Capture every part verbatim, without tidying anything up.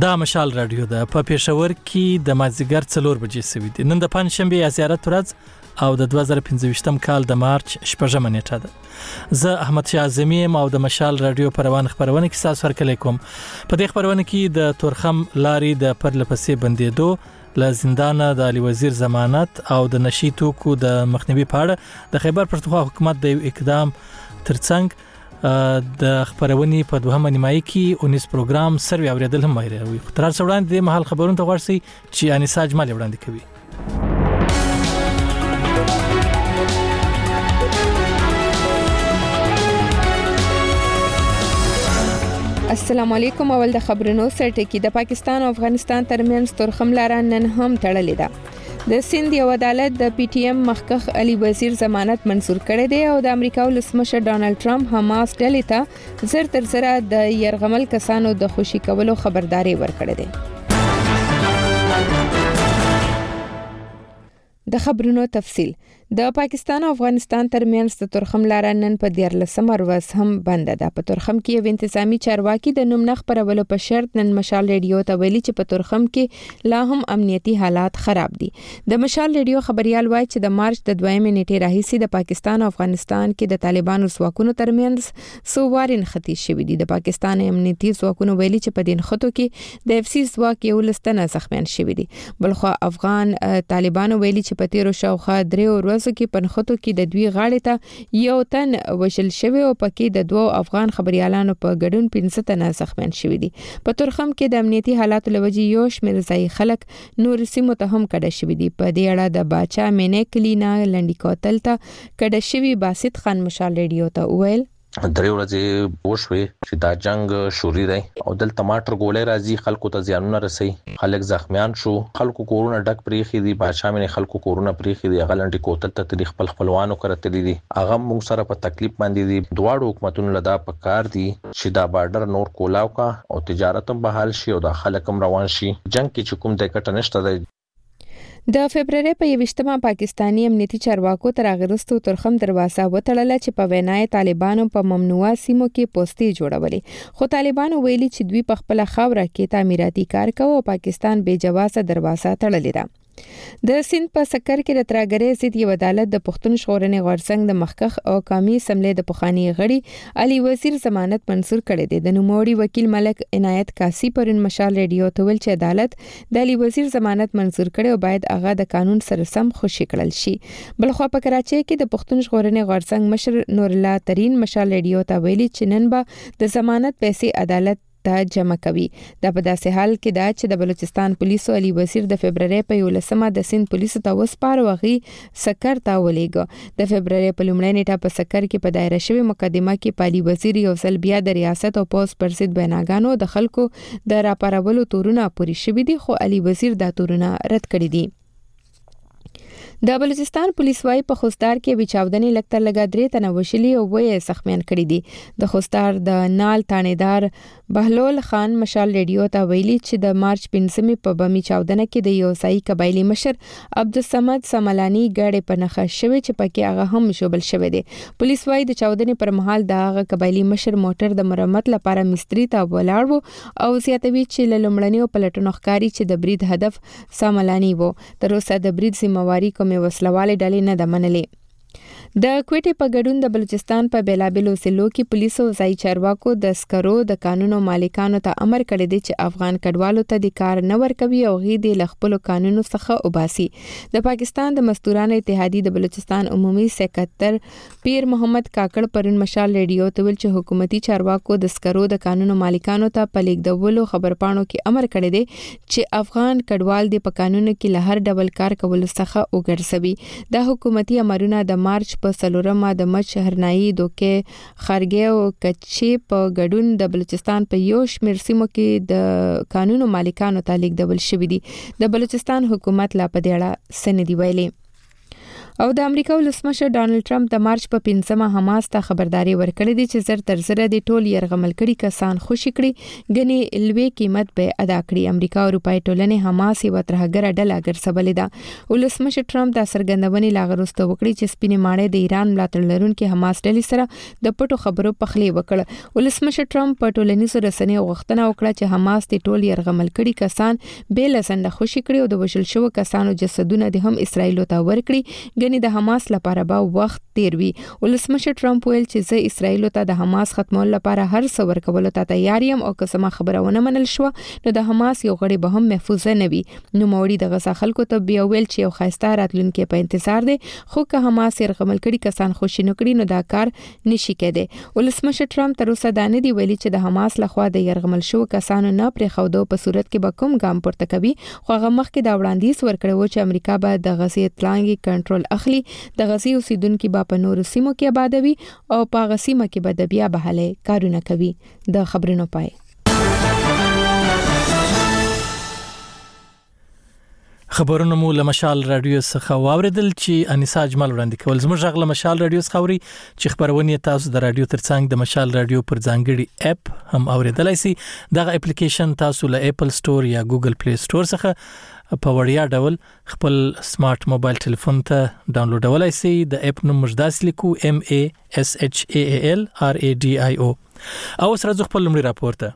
دا مشال رادیو ده په پېښور کې د مازیګر څلور بجې سوي دي. نن د پنځشنبه یا زیارت ورځ او د دوه زره پنځه کال د مارچ شپږمه نیټه ده. زه احمد شاه اعظمي یم او د مشال رادیو پروان خبرونه کې تاسو سره کوم. په دې خبرونه کې د تورخم لاري د پرلپسې بندیدو له زندانه د علي وزیر ضمانت او د نشي توکو د مخنیوي په اړه د خیبر پښتونخوا حکومت د یو اقدام ترڅنګ د خبرونې په دوهمه نیمایي کې اونیس پروګرام سروي اوریدل هم وایي. تر څو وړاندې د محل خبرونو ته ورسي چې انیسا اجمل وړاندې کوي. السلام علیکم. اول د خبرونو سرټکی. د پاکستان او افغانستان ترمنځ تورخم لار نن هم تړلې ده. د سند یو عدالت د پی ټی ایم مخکخ علي وزیر ضمانت منظور کړی دی او د امریکا ولسمشر ډانلډ ټرمپ حماس ډلې ته زر تر زره د يرغمل کسانو د خوشي کولو خبرداري ورکړې ده. د خبرونو تفصيل. د پاکستان او افغانستان ترمنځ د تورخم لار نن په دیارلسمه ورځ هم بند ده. په تورخم کې یو انتظامی چارواکي د نوم نخ پرولو په شرط نن مشال ریډیو ته ویلي چې په تورخم کې لا هم امنیتي حالات خراب دي. د مشال ریډیو خبريال وایي چې د مارچ د دویمې نیټې راهیسې د پاکستان او افغانستان کې د طالبانو ځواکونو ترمنځ سووارین ختی شوې دي. د پاکستان امنیتي ځواکونو ویلي چې په دین خطو کې د اف سی ځواک یو لستنه زخمیان شوې دي. بلخو افغان طالبانو ویلي چې په تیرو شاوخوا درې ورځې کې پنخوتو کې د دوی غاړې ته یو تن وشل شوی او پکې د دوه افغان خبريالانو په ګډون پنځه تنه زخمیان شوی دي. په تورخم کې د امنیتي حالاتو لوجې یو شمېر ځای خلک نور سیمو ته هم کډه شوی دي. په دې اړه د باچا مینې کلینا لنډی کوتل ته کډه شوی باسط خان مشال ریډیو ته ویل درې ورځې وشوي چې دا جنگ شوري دی او دل ټماټر ګولې راځي خلکو ته زیانونه رسي خلک زخمیان شو خلکو کورونه ډک پریخي دي بادشاہ مې خلکو کورونه پریخي دي غلنټي کوتل ته تاریخ خپل خپلوانو کرتلې دي هغه موږ سره په تکلیف باندې دي دواړو حکومتونو لدا پکار دي چې دا بارډر نور کولاو کا او تجارت هم بحال شي او د خلک هم روان شي جنگ کې چې کوم د کټ نشته دی. د فبرवरी په یوشتمه پاکستانی امنیتي چارواکو تر اغرستو تورخم دروازه وټړله چې په وینای طالبانو په ممنوعه سیمو کې پوسټي جوړولې خو طالبانو ویلي چې دوی په خپل خاوره کې تعمیراتي کار کوي او پاکستان بے جوازه دروازه تړلې ده. د سند په سکر کې د تراګرې ضد یو عدالت د پښتون ژغورنې غورځنګ د مخکخ او قومي اسمبلی د پخوانی غړي علي وزیر ضمانت منظور کړی دی. د نوموړي وکیل ملک عنایت کاسی پرون مشال ریډیو ته ویل چې عدالت د علي وزیر ضمانت منظور کړي او باید هغه د قانون سره سم خوشي کړل شي. بلخو په کراچۍ کې د پښتون ژغورنې غورځنګ مشر نور الله ترين مشال ریډیو ته ویلي چې نن به د ضمانت پیسې عدالت ته جمع کوي. دا په داسې حال کې دا چې د بلوچستان پولیسو علي وزیر د فبرवरी په یولسمه د سند پولیسو ته وسپارو غي سکر ته ولېګو. د فبرवरी په لومړۍ نیټه په سکر کې په دایره شوی مقدمه کې علي وزیر یو ځل بیا د ریاست او پوز پر ضد بیناګانو د خلکو د راپارولو تورونه پوری شوی دي خو علي وزیر دا تورونه رد کړی دي. د بلوچستان پولیس وايي په خوستار کې بچاودنې لکتر لګا درې تنه وشلي او وې سخمیان کړي دي. د خوستار د نال تانیدار بهلول خان مشال ریډیو ته ویلي چې د مارچ پنځمې په بمی چاودنه کې د یو سای قبایلی مشر عبدالصمد سملانی ګړې په نخښ شوی چې پکې هغه هم شوبل شوی دی. پولیس وايي د چاودنې پر مهال د هغه قبایلی مشر موټر د مرمت لپاره مستری ته ولاړ وو او زیاتوي چې لومړنیو پلټنو ښکاری چې د برید هدف سملانی وو. تر اوسه د برید ذمہواری کومه وسلواله ډلې نه د منلې. د کوټې په ګډون د بلوچستان په بیلابلو ضلعو کې پولیسو ځای چارواکو د سکرو د قانونو مالکانو ته امر کړی دی چې افغان کډوالو ته د کار نه ورکوي او غي د لخپلو قانونو څخه وباسي. د پاکستان د مزدورانو اتحادیې د بلوچستان عمومي سکرټر پیر محمد کاکړ پرون مشال ریډیو ته ویل چې حکومتي چارواکو د سکرو د قانونو مالکانو ته په لیکدولو خبرپاڼو کې امر کړی دی چې افغان کډوال د په قانونو کې له هر ډول کار کولو څخه وګرځوي. د حکومتي امرونه د مارچ په سلورمه د مچ هرنايي دوکې خارګي او کچي په ګډون د بلوچستان په یو شمېر سیمو کې د قانونو مالکانو ته لیکدول شوی دي. د بلوچستان حکومت لا په دې اړه سندې ویلي. او د امریکا ولسمشر ډانلډ ټرمپ د مارچ په پنځمه حماس ته خبرداري ورکړې ده چې زر تر زر د ټول يرغمل کړي کسان خوشي کړي غني لوی قیمت به ادا کړي. امریکا او اروپای ټولنې حماس یو ترهګر ډله ګرځولې ده. ولسمشر ټرمپ د سرګندونې لاغروسته وکړي چې سپینې ماڼۍ د ایران ملاتړ لرونکي حماس ډلې سره د پټو خبرو پخلی وکړ. ولسمشر ټرمپ په ټولنیزو رسنیو غوښتنه وکړه چې حماس د ټول يرغمل کړي کسان به لسنده خوشي کړي او د وشل شو کسانو جسدونه د هم اسرایل ته ورکړي. غني د حماس لپاره به وخت تیر وي. ولسمشر ټرمپ ویل چې زه اسرایل ته د حماس ختمولو لپاره هر څه ورکول ته تیار یم او که سم خبرونه منل شو نو د حماس یو غړي به هم محفوظ نه وي. نو موري د غسا خلکو ته بیا ویل چې یو خاصه راتلونکي په انتظار دي خو که حماس يرغمل کړي کسان خوشی نکړي نو دا کار نشي کېده. ولسمشر ټرمپ تر اوسه دا نه دی ویلي چې د حماس لخوا د يرغمل شو کسانو نه پرې خودو په صورت کې به کوم ګام پورته کوي. خو هغه مخکې دا وړاندیز ورکړو چې امریکا به د غزې اطلاعي کنټرول اخلي. د غزې اوسیدونکو به په نورو سیمو کې آبادوي او په غسیمه کې به د بیا بحاله کارونه کوي. د خبرونو پای خبرونه مو له مشال رادیو څخه واوریدل چې انیسا اجمل وړاندې کول. زموږ غږ له مشال رادیو څخه اوري چې خبرونه تاسو د رادیو ترڅنګ د مشال رادیو پر ځانګړي اپ هم اوریدلای شئ. دغه اپلیکیشن تاسو له اپل سٹور یا ګوګل پلی سٹور څخه په وړیا ډول خپل سمارټ موبایل ټلیفون ته ډاونلوډولای شئ. د اپ نوم مجداس لیکو M A S H A A L R A D I O. او سره خپل لمړي راپورته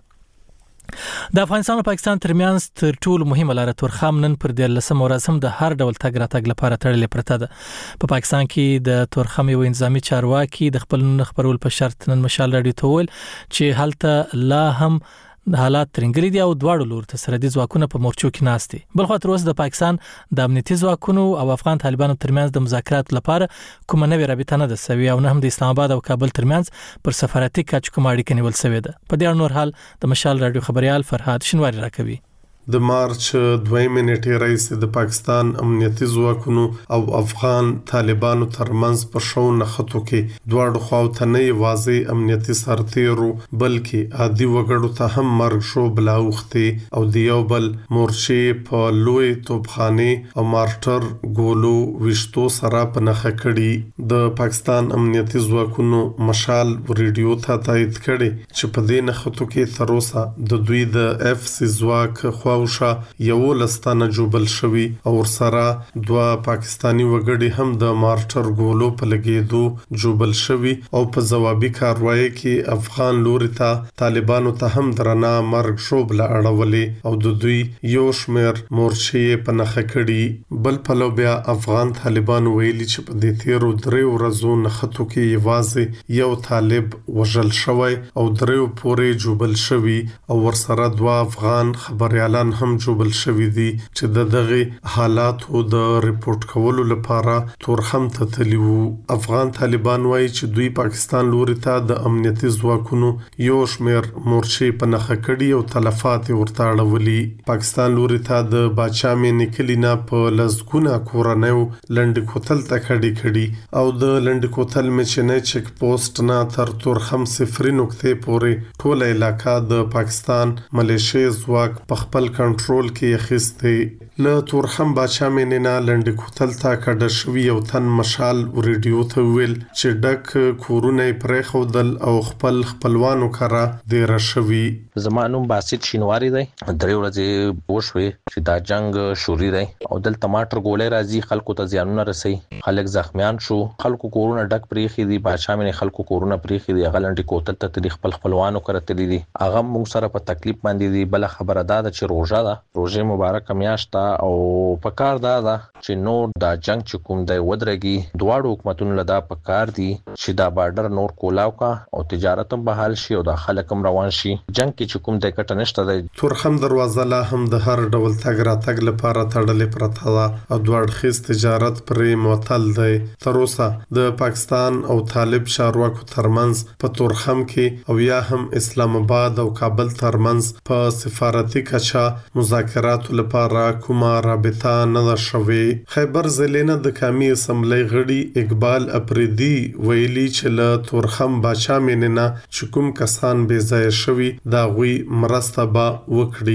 د افغانستان او پاکستان ترمنځ تر ټولو مهمه لار تورخم نن پر د لسم ورځم د هر ډول تګ راتګ لپاره تړلې پرته ده. په پاکستان کې د تورخم یو نظامی چارواکي د خپل خبرول په شرط نن مشال راډیو ته ویل چې هلته لا هم حالات ترنګلي دي او دواړو لور ته سرحدي ځواکونه په مورچو کې ناست دي. بل خو تر اوسه د پاکستان د امنیتي ځواکونو او افغان طالبانو ترمنځ د مذاکرات لپاره کومه نوې رابطه نه ده سوي او نه هم د اسلام آباد او کابل ترمنځ پر سفارتي کچ کوم اړیکه نیول سوي ده. په دې نور حال د مشال رادیو خبريال فرهاد شنواری راکوي. د مارچ دویمه نیټه راځي د پاکستان امنیتي ځواکونو او افغان طالبانو ترمنځ په شو نخښتو کې دواړو خواو ته نه واضح امنیتي سرتیرو بلکې عادي وګړو ته هم مرګ شو بلاوختي او د یو بل مورچې په لوی توپخانه او مارټر ګولو وشتو سره په نخښه کړي. د پاکستان امنیتي ځواکونو مشال ریډیو ته تایید کړي چې په دې نخښتو کې تر اوسه د دوی د اف سی ځواک خو وشا یو لستانه جوبل شوی او سره دوا پاکستانی وګړي هم د مارټر ګولو په لګیدو جوبل شوی او په جوابي کاروایی کې افغان لوري ته طالبانو ته هم درنه مرګ شوبله اړولې او د دوی یو شمیر مورچې په نخښه کړي. بل په لو بیا افغان طالبان ویلي چې په دې تیرو درې ورځو نخښتو کې یوازې یو طالب وژل شوی او درې پورې جوبل شوی او ورسره دوا افغان خبريالان هم جوبل شوی دي چې د دغه حالاتو د ریپورت کولو لپاره تورخم ته تلیو. افغان طالبان وایي چې دوی پاکستان لوري ته د امنیتي ځواکونو یو شمیر مورچې په نخښه کړي او تلفات ورته اړولي. پاکستان لوري ته د باچا مې نکلینا په لزګونه کورنیو لنډ کوتل ته کړي کړي او د لنډ کوتل مې چې چک پوسټ نه تر تورخم صفر نقطې پورې ټوله علاقہ د پاکستان ملیشي ځواک په خپل کنټرول کې اخیسته. له تورخم باچا مې نه لنډ کوتل ته کډه شوی او تن مشال ریډیو ته ویل چې ډک کورونه پرې خودل او خپل خپلوانو کرا ډیر شوی. زمانوم باسط شینواری دی درې ورځې وشوي چې دا جنگ شوري دی او دل ټماټر ګولې راځي خلکو ته زیانونه رسي خلک زخمیان شو خلکو کورونه ډک پریخي دي باچا مې خلکو کورونه پریخي دي غلنډي کوتل ته تدي خپل خپلوانو کرتلی دي هغه موږ سره په تکلیف باندې دي. بل خبره ده چې روزه ده روزه مبارک میاشت او په کار دا ده چې نور دا جنگ چې کوم دی ودرېږي دواړو حکومتونو لدا په کار دي چې دا بارډر نور کولاو کا او تجارت هم بحال شي او د خلک هم روان شي. جنگ کې چې کوم دی کټ نشته دی. تورخم دروازه لا هم د هر ډول تګ راتګ لپاره تړلې پرته ده او دوړخیز تجارت پرې معطل دی. تر اوسه د پاکستان او طالب چارواکو ترمنځ په تورخم کې او یا هم اسلام آباد او کابل ترمنځ په سفارتي کچا مذاکرات لپاره کومه رابطه نه شوي. خیبر زلینه د قومي اسمبلی غړي اقبال اپریدي ویلي چې له تورخم باچا میننه چې کوم کسان بې ځای شوي دا غوي مرسته به وکړي.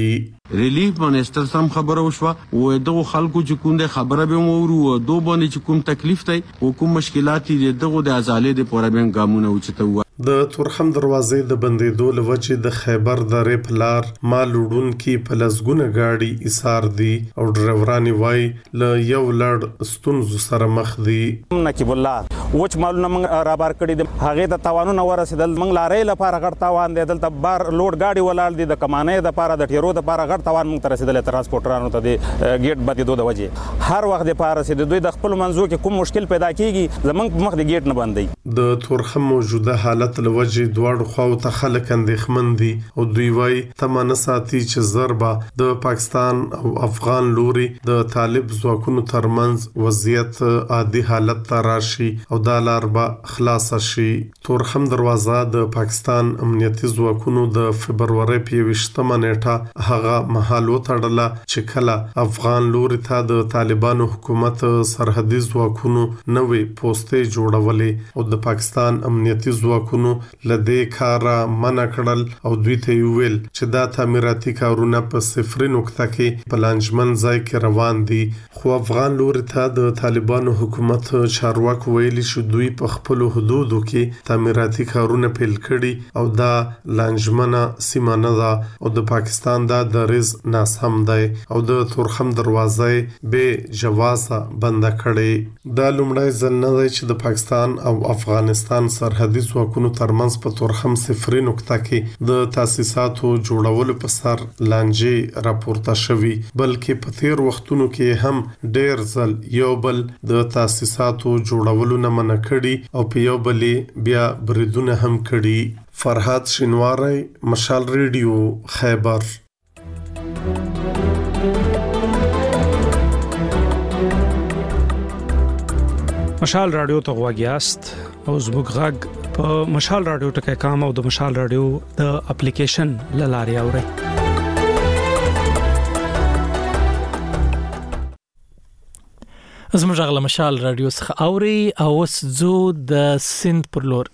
ریلیف منسٹر سم خبره وشوه و دغه خلکو چې کوم د خبره به مورو دو باندې چې کوم تکلیف دی او کوم مشکلات دي دغه د ازالې د پورابین ګامونه اوچته و د تورخم دروازې د بندیدو لوجه د خیبر درې پلار مال وډون کې پلسګونه گاډي ایثار دي او ډرایورانی وای ل یو لړ ستونزو سره مخ دي. نقیب الله وچ مالونه موږ را بار کړی د هغه د توانونه ورسېدل موږ لارې لپاره غړ تاوان دی دلته بار لوډ گاډي ولاړ دي د کمانې د لپاره د ټیرو د لپاره غړ تاوان موږ تر رسیدل ترانسپورټرانو ته د گیټ باندې دوه وجه هر وخت د لپاره رسیدل دوی د خپل منځو کې کوم مشکل پیدا کیږي زمونږ مخ د گیټ نه بندي. د تورخم موجوده حالت لوجه دواړو خواو ته خلک اندېښمن دي او دوی وای تمانه ساتي چې ضربه د پاکستان او افغان لوري د طالب ځواکونو ترمنځ وضعیت عادي حالت ته راشي او دا لار به خلاص شي. تورخم دروازه د پاکستان امنیتي ځواکونو د فبرवरी په یوشتمه نیټه هغه مهال وتړله چې کله افغان لوري ته د طالبانو حکومت سرحدي ځواکونو نوې پوسټې جوړولې او د پاکستان امنیتي ځواکونو لدې کارا منع کړل او دوی ته ویل چې دا تعمیراتي کارونه په صفر نقطه کې پلانجمن ځای کې روان دي. خو افغان لوري ته د طالبانو حکومت چارواک ویلي چې دوی په خپل حدودو کې تعمیراتي کارونه پیل کړي او دا لانجمنه سیمه نه ده او د پاکستان دا دریز ناس هم دی او د تورخم دروازې به جوازه بند کړي. دا لومړی ځل نه دی چې د پاکستان او افغانستان سرحدي ځواکونو ترمنځ په تورخم صفر نقطه کې د تاسیساتو جوړولو په سر لانجې راپورته شوي بلکې په تیر وختونو کې هم ډیر ځل یو بل د تاسیساتو جوړولو نه منع کړي او په یو بل بیا بریدونه هم کړي. فرهاد شینواری، مشال ریډیو، خیبر. مشال رادیو ته غواګیاست او زموږ غږ په مشال رادیو ټکي کام او د مشال رادیو د اپلیکیشن لاري اوري. زموږ غږ مشال رادیو څخه اوري او اوس زو د سند پر لور.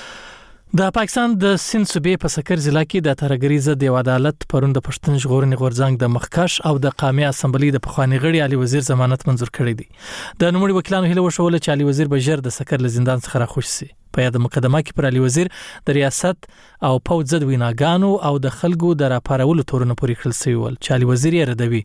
د پاکستان د سند صوبې په سکر ضلع کې د ترګری ضد یو عدالت پروند د پښتون ژغورنې غورځنګ د مخکش او د قومي اسمبلی د پخوانی غړي علي وزیر ضمانت منزور کړی دی. د نوموړي وکیلانو هیله وشول چې علي وزیر به ژر د سکر له زندان څخه راخوش شي. په یاد مقدمه کې پر علي وزیر د ریاست او پوځ ضد ویناګانو او د خلکو د راپارولو تورونه پورې کړل شوی ول چې علي وزیر یې ردوي.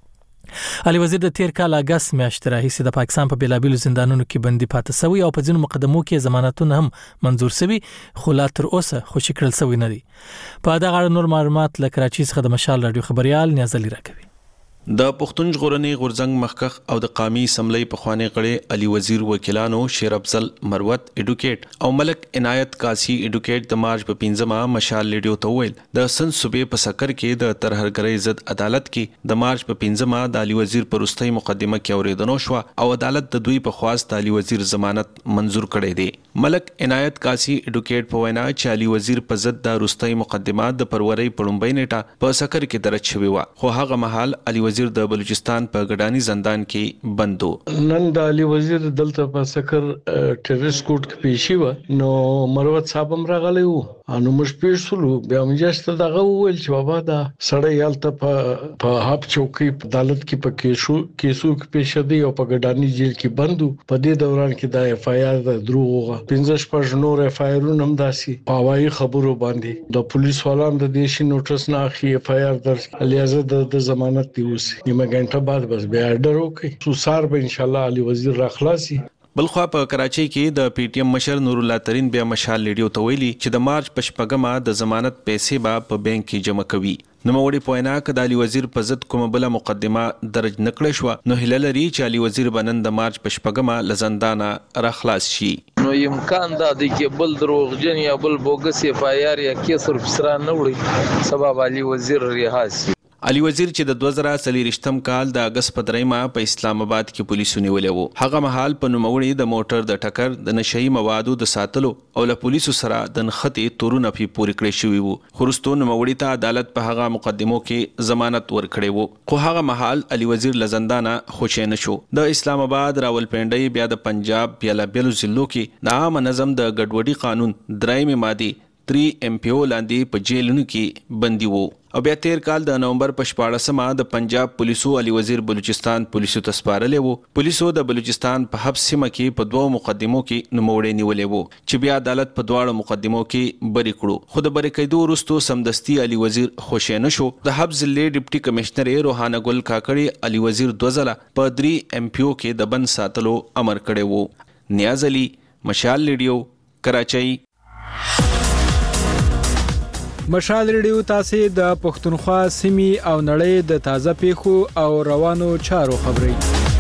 علي وزیر د تیر کال اگست میاشتې راهیسې د پاکستان په بیلابیلو زندانونو کې بندي پاتې شوی او په ځینو مقدمو کې ضمانتونه هم منزور شوی خو لا تر اوسه خوشی کړل شوی نه دي. په دغه اړه نور معلومات له کراچۍ څخه د مشال رادیو خبريال نیاز علي راکوي. د پښتون ژغورنې غورځنګ مخکخ او د قومي اسمبلی په خوانی غړي علي وزیر وکیلانو شیر افضل مروت اډوکیټ او ملک عنایت قاسی اډوکیټ د مارچ په پنځمه مشال ریډیو ته ویل د سند صوبې په سکر کې د ترهرګرۍ ضد عدالت کې د مارچ په پنځمه د علي وزیر پروستۍ مقدمه کې اوریدنو شو او عدالت د دوی په خواست علي وزیر ضمانت منزور کړی دی. ملک عنایت قاسی اډوکیټ په وینا چې علي وزیر په ضد د روستۍ مقدمه د فروری په لومړۍ نیټه په سکر کې درج شوی و خو هغه مهال علي وزیر د بلوچستان په ګډانی زندان کې بندو. نن د علي وزیر دلته په سکر ټیرریست کورټ کې پیشي و نو مروت صاحب هم راغلی وو انو مش پیښلو بیا مجسته دغه ویل چې بابا دا سړی یالته په په هاب چوکي عدالت کې په کیسو کیسو کې پیښ دی او په ګډانی جیل کې بندو. په دې دوران کې د اف آی آر د دروغه پنځه شپږ نور اف آی آر هم داسي پاوای خبرو باندې د پولیس والان د دیشي نوټس نه اخی اف آی آر درس الیازه د ضمانت دی اوس نیمه غنټه بعد بس بیا ډر وکي سوسار به ان شاء الله علي وزیر راخلاصي. بلخوا په کراچۍ کې د پی ټی ایم مشر نور الله ترين بیا مشال ریډیو ته ویلي چې د مارچ په شپږمه د ضمانت پیسې به په بانک کې جمع کوي. نو موړي پوینا ک د علي وزیر په ضد کومه بل مقدمه درج نکړې شو نو هلل لري چې علي وزیر بنن د مارچ په شپږمه لزندانه راخلاص شي. نو امکان دا دی چې بل دروغجن یا بل بوګس اف آی آر یا کیس ورپسران نه وړي سبب علي وزیر رها شي. علي وزیر چې د دوه زره څلوېښتم کال د اگست په دریمه په اسلام آباد کې پولیسو نیولې وو هغه مهال په نوموړي د موټر د ټکر د نشئی موادو د ساتلو او له پولیسو سره د نښتې تورونه پی پوری کړی شوی وو. خورستو نوموړي ته عدالت په هغه مقدمو کې ضمانت ورکړی وو خو هغه مهال علي وزیر لزندانه خوشې نشو. د اسلام آباد راولپنډي بیا د پنجاب بیا بیلو ضلعو کې د عام نظم د ګډوډي قانون درېمه ماده تری ایم پی او لاندې په جیلونو کې بندي وو. او بیا تیر کال د نومبر په شپاړسمه د پنجاب پولیسو علي وزیر بلوچستان پولیسو ته سپارلې وو. پولیسو د بلوچستان په حبس سیمه کې په دوه مقدمو کې نوموړی نیولې وو چې بیا عدالت په دواړو مقدمو کې بری کړو. خو د بری کېدو وروسته سمدستي علي وزیر خوشی نشو. د حبس ضلع ډیپټي کمشنر روحانه ګل کاکړي علي وزیر دوه ځله په درې ایم پی او کې د بند ساتلو امر کړی وو. نیاز علي، مشال ریډیو، کراچۍ. مشال ریډیو تاسو د پښتونخوا سیمې او نړۍ د تازه پیښو او روانو چارو خبري.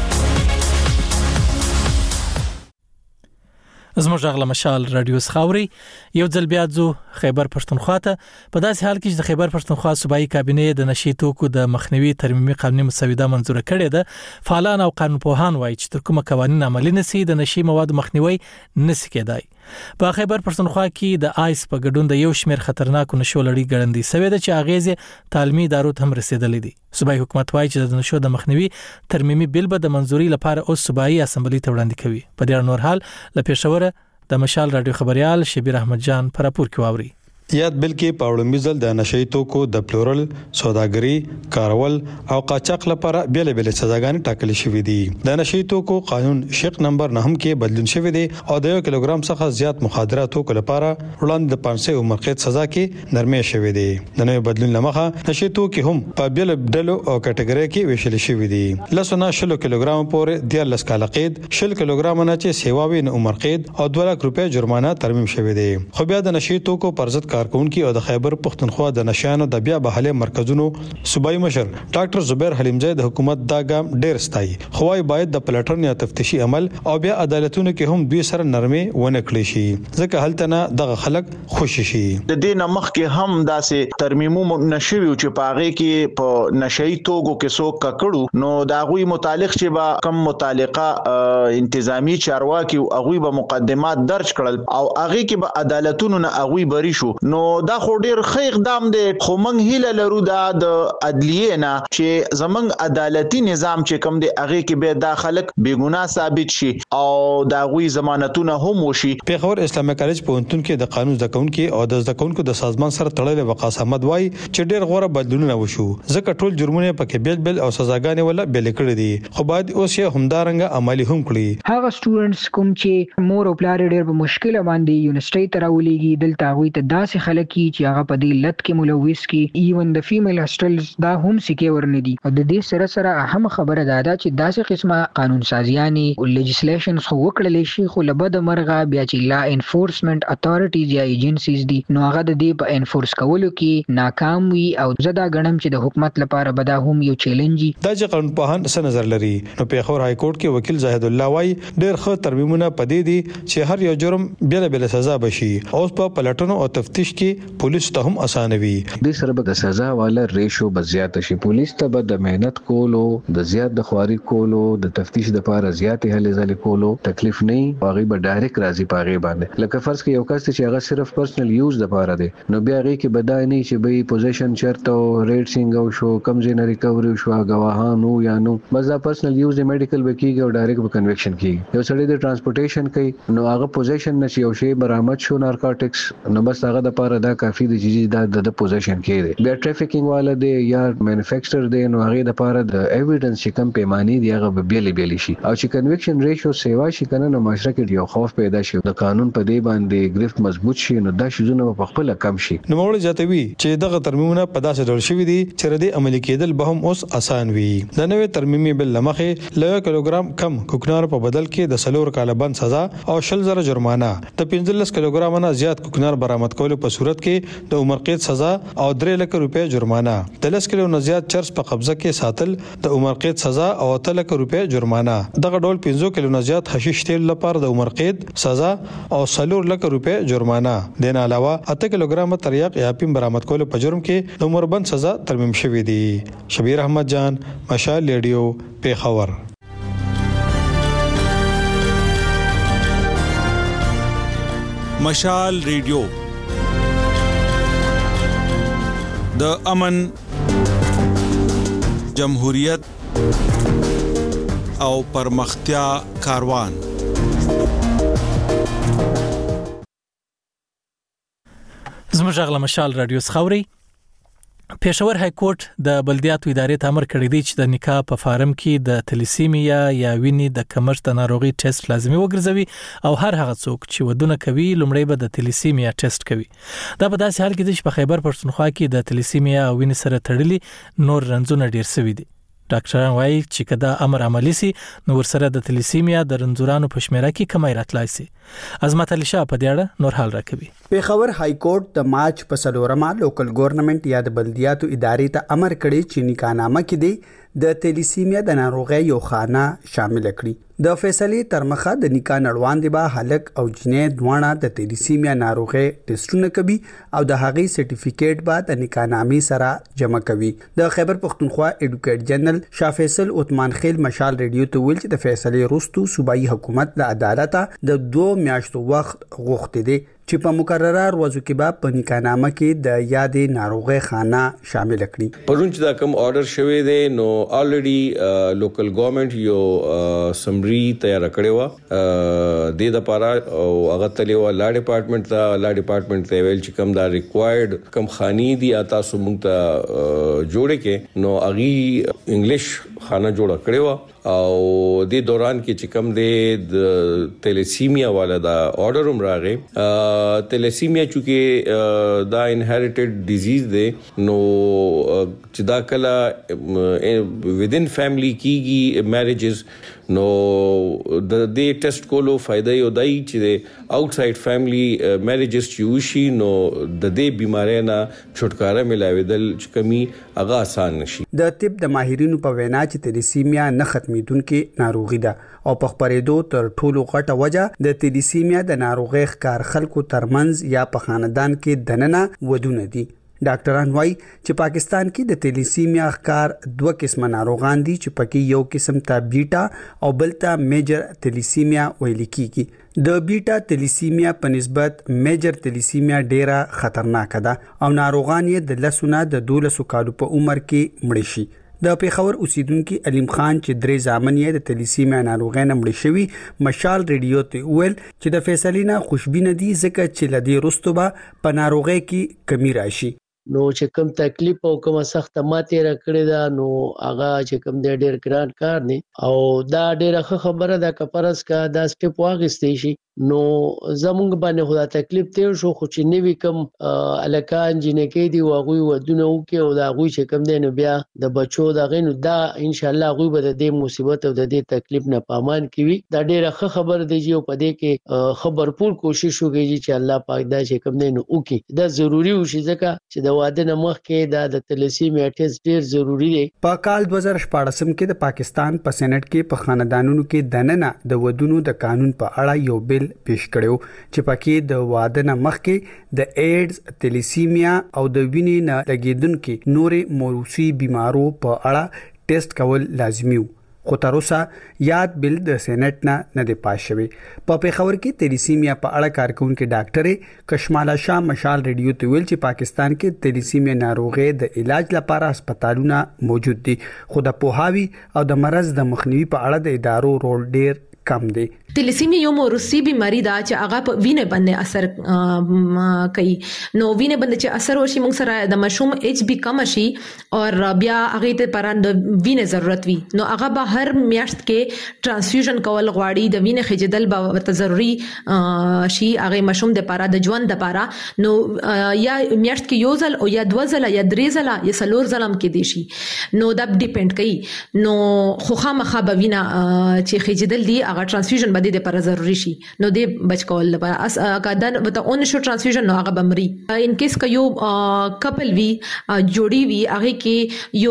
زموږ غلا مشال رادیو خاوري یو ځل بیا ځو خیبر پښتونخوا ته. په داسې حال کې چې د خیبر پښتونخوا صوبایي کابینه د نشي توکو د مخنیوي ترمیمي قانوني مسوده منزور کړې ده. فعالان او قانونپوهان وایي چې تر کومه قوانین عملي نشي د نشي مواد مخنیوي نشي کېدای. په خیبر پښتونخوا کې د آیس په ګډون د یو شمېر خطرناک نشو لړۍ ګړندې سوي ده چې اغیزه تعلیمي ادارو ته هم رسیدلې دي. صوبایي حکومت وایي چې د نشو د مخنیوي ترمیمي بل به د منزوري لپاره اوس صوبایي اسمبلی ته وړاندې کوي. په دې نور حال له پېښور د مشال رادیو خبريال شبیر احمد جان پراپور کې واوري. یاد بل کې پاوړمي ځل د نشئی توکو د پلورل، سوداګري، کارول او قاچاق لپاره بیل بیل سزاګانې ټاکل شوې دي. د نشئی توکو قانون شق نمبر نه کې بدلون شوی دی او د یو کیلوګرام څخه زیات مخدره توکو لپاره وړاندې د پانسه عمر قید سزا کې نرمي شوې دي. د نوې بدلون لمخه نشئی توکي هم په بیل ډلو او کټګوري کې ویشل شوی دي. لسونه شل کیلوګرام پورې د لس کال قید، شل کیلوګرام نه چې سیواوي نه عمر قید او دوه لک روپۍ جرمانه ترمیم شوی دی. خو بیا د نشئی توکو پر ضد کارکونکو او د خیبر پښتونخوا د نشانو د بیا بحاله مرکزونو صوبایي مشر ډاکټر زبیر حلیمزی د حکومت دا ګام ډیر ستایي. خوای باید د پلټن یا تفتیشي عمل او بیا عدالتونو کې هم دوی سره نرمي ونه کړی شي ځکه هلته نه دغه خلک خوشي شي. د دې نمخ کې هم داسې ترمیمو نشوي چې پاغه کې په نشئی توګو کې څوک ککړو نو دا غوي متعلق چې با کم متعلقه انتظامی چارواکي او غوي به مقدمات درج کړل او هغه کې به عدالتونو نه غوي بری شو نو دا خو ډیر ښه اقدام دی. خو موږ هیله لرو دا د عدلیه نه چې زمنګ عدالتي نظام چې کوم دی هغه کې به دا خلک بے ګناه ثابت شي او دا غوي ضمانتونه هم وشي. پیښور اسلامي کالج پوهنتون کې د قانون زده کوونکو او د زده کوونکو د سازمان سره تړلې وقاص احمد وای چې ډیر غوړه بدلونونه وشو ځکه ټول جرمونه پکې بیل بیل او سزاګانې ولا بیل کړې دي خو باید اوس یې همدارنګه عملی هم کړي. هغه سټوډنټس کوم چې مور او پلار ډیر په مشکل باندې یونیورسيټي ته راولېږي دلته غوي ته داسې خلک چې هغه په دې لټ کې ملوث کی ایون د فیمیل هاستلز دا هم سکیور نه دي. او د دې سره سره اهم خبره ده چې داسې قسمه قانون سازیانی او لیجسلیشنز خو وکړل شي خو لبد مرغه بیا چې لا انفورسمنت اتھارټیز یا ایجنسیز دي نو هغه د دې په انفورس کولو کې ناکام وي او زدا غنم چې د حکومت لپاره بدا هم یو چیلنج. د ځ قانون په هان څه نظر لري نو پیښور های کورټ کې وکیل زاهد الله وای ډېر ښه ترمیمونه پدې دي چې هر یو جرم بیل بیل سزا بشي او په پلټنو او تفتیش کې پولیس ته هم اسانه وي. د سره به د سزا والا ریشو بزیات شي. پولیس ته به د مهنت کولو د زیات د خواري کولو د تفتیش د لپاره زیات هلې ځلې کولو تکلیف نه هغه به ډایرکټ راځي پاغه باندې. لکه فرض کې یو کس چې هغه صرف پرسنل یوز د لپاره دی نو بیا هغه کې بدای نه چې به پوزیشن چرته ریټ سینګ او شو کم زین ریکوري شو غواهانو یا نو مزه پرسنل یوز د میډیکل وکیږي او ډایرکټ به کنویکشن کیږي. یو سړی د ترانسپورټیشن کوي نو هغه پوزیشن نشي او شی برآمد شو نارکوټکس نو بس هغه د لپاره دا کافی دی چې دا د پوزیشن کې دی. بیا ټریفیکینګ والا دی یا مینوفیکچرر دی نو هغه د لپاره د ایویډنس چې کم پیمانی دی هغه به بیل بیل شي او چې کنویکشن ریشو سیوا شي کنه نو معاشره کې یو خوف پیدا شي د قانون په دی باندې گرفت مضبوط شي نو دا شیزونه په خپل کم شي. نو موږ جاتوي چې دغه ترمیمونه په داسې ډول شوي دي چې ردی عملي کېدل به هم اوس آسان وي. د نوې ترمیمي بل لمخه ل یو کیلوګرام کم کوکنار په بدل کې د سلور کال بند سزا او شل زره جرمانه د پنځلس کیلوګرام نه زیات کوکنار برآمد کولو په صورت کې د عمر قید سزا او درې لک روپۍ جرمانه د لس کیلو نه زیات چرس په قبضه کې ساتل د عمر قید سزا او اتل لک روپۍ جرمانه. دغه ډول پنځه کیلو نه زیات حشیش تیل لپاره د عمر قید سزا او سلور لک روپۍ جرمانه. د نه علاوه اته کیلوګرام تریاق یا پیم برآمد کولو په جرم کې د عمر بند سزا ترمیم شوې دي. شبیر احمد جان، مشال ریډیو، پیښور. مشال ریډیو د امن، جمهوریت او پرمختیا کاروان. زموږ غلا مشال رادیو خاوري پېښور های کورټ د بلدیاتو ادارې ته امر کړی دی چې د نکاح په فارم کې د تلیسیمیا یا وینې د کمښت د ناروغي ټیسټ لازمي وګرځوي او هر هغه څوک چې ودونه کوي لومړی به د تلیسیمیا ټیسټ کوي. دا په داسې حال کې دی چې په خیبر پښتونخوا کې د تلیسیمیا او وینې سره تړلي نور رنځونه ډیر شوي دي. ډاکټران وايي چې کدا امر عملی سي نو ورسره د تلیسیمیا د رنځورانو په شمیره کې کمی راتلای سي. عظمت علي شاه په دې اړه نور حال راکوي. پېښور های کورټ د مارچ په څلورمه لوکل ګورنمنت یا د بلدیاتو ادارې ته امر کړی چې نکاحنامه کې دی د تلیسیمیا د ناروغۍ یو خانه شامل کړي. د فیصلې تر مخه د نکاح نړوان دی به هلک او جنې دوانه د تلیسیمیا ناروغۍ ټیسټونه کوي او د هغې سرټیفیکیټ به د نکاحنامې سره جمع کوي. د خیبر پښتونخوا ایډوکیټ جنرال شاه فیصل عثمان خیل مشال ریډیو ته ویل چې د فیصلې وروسته صوبایي حکومت له عدالت د دوه میاشتو وخت غوښتي دي چې په مقرره ورځو کې به په نکاحنامه کې د یادې ناروغۍ خانه شامل کړي. پرون چې دا کوم آرډر شوی دی نو الریډي لوکل ګورنمنت یو سمری تیار کړی و د د پاره او هغه تللی و لا ډپارټمنټ ته لا ډپارټمنټ ته ویل چې کوم دا ریکوایرډ کوم خاني دی اته سو موږ ته جوړه کې نو اغي انګلیش خانه جوړه کړی و او د دوران کې چې کوم د تلیسیمیا والا دا آرډر هم راغی. تلیسیمیا چې دا انهریټډ ډیزیز دی نو چې دا کله ودین فیملی کیږي میریجز نو د دې ټیسټ کولو فائدہ یو دی چې آوټساید فیملی میریجز چې وشي نو د دې بیماری نه چھټکارا ملاویدل چې کمی هغه آسان نشي. د طب د ماهرینو په وینا چې تلیسیمیا نه ختمیدونکې ناروغي ده او په خپرېدو تر ټولو غټه وجه د تلیسیمیا د ناروغۍ ښکار خلکو ترمنځ یا په خاندان کې دننه ودونه دي. ډاکټران وايي چې پاکستان کې د تلیسیمیا ښکار دوه قسمه ناروغان دي چې پکې یو قسم ته بیٹا او بل ته میجر تلیسیمیا ویل کیږي. د بیٹا تلیسیمیا په نسبت میجر تلیسیمیا ډیره خطرناک ده او ناروغان یې د لسونه د دولسو کالو په عمر کې مړ شي. د پیښور اوسیدونکو علیم خان چې درې ځامن یې د تلیسیمیا ناروغۍ نه مړ شوی مشال ریډیو ته ویل چې د فیصلې نه خوشبینه دي ځکه چې لدی رستو به په ناروغۍ کې کمی راشي. نو چې کوم تکلیف او کوم سخت ماته را کړی دا نو هغه چې کوم د ډیر ګران کار نه او دا ډیره خبره ده کپرس کا دا سټپ واغستې شي نو زمونږ باندې خدا تکلیف تیر شو خو چې نوی کوم الکان جنکې دی واغوي ودونه وکي او دا غوي چې کوم دی نو بیا د بچو دا غینو دا ان شاء الله غوي به د دې مصیبت او د دې تکلیف نه پامان کوي. دا ډیره خبر دی چې په دې کې خبرپور کوشش وکړي چې الله پاک دا چې کوم دی نو وکي. دا ضروری وشي ځکه چې د واده نه مخکې دا د تلیسیمیا ټیسټ ډیر ضروری دی. په کال دوه زره شپږ کې د پاکستان په سېنات کې په خاندانونو کې دننه د ودونو د قانون په اړه یو بل پیش کړو چې پکې د واده نه مخکې د ایډز تلیسیمیا او د وینې نه لګیدونکو نورې موروثي بيمارو په اړه ټیسټ کول لازمي وو. خو تر اوسه یاد بل د سېنات نه نه دی پاس شوی. په پیښور کې تلیسیمیا په اړه کارکونکو ډاکټر کشمالا شاه مشال ریډیو ته ویل چې پاکستان کې تلیسیمیا ناروغي د علاج لپاره هسپتالونه موجود دي خو د پوهاوی او د مرز د مخنیوي په اړه د ادارو رول ډیر کم دی. تلیسیمیا یو موروثي بیماری ده چې هغه په وینې باندې اثر کوي. نو وینې باندې چې اثر وشي موږ سره د مشوم ایچ بی کم شي او بیا هغه ته پر د وینې ضرورت وي نو هغه به هر میاشت کې ترانسفیوژن کول غواړي د وینې خېجدل به ورته ضروري شي هغه مشوم د لپاره د ژوند لپاره نو یا میاشت کې یو ځل او یا دوه ځله یا درې ځله یا څلور ځله کې دي شي نو دا ډیپند کوي نو خو خامخا به وینه چې خېجدل دي هغه ترانسفیوژن د لپاره ضروری شي نو د بچ کول لپاره اس کدن وته اون شو ترانسفیوژن نو هغه بمري ان کیس ک یو کپل وی جوړی وی هغه کې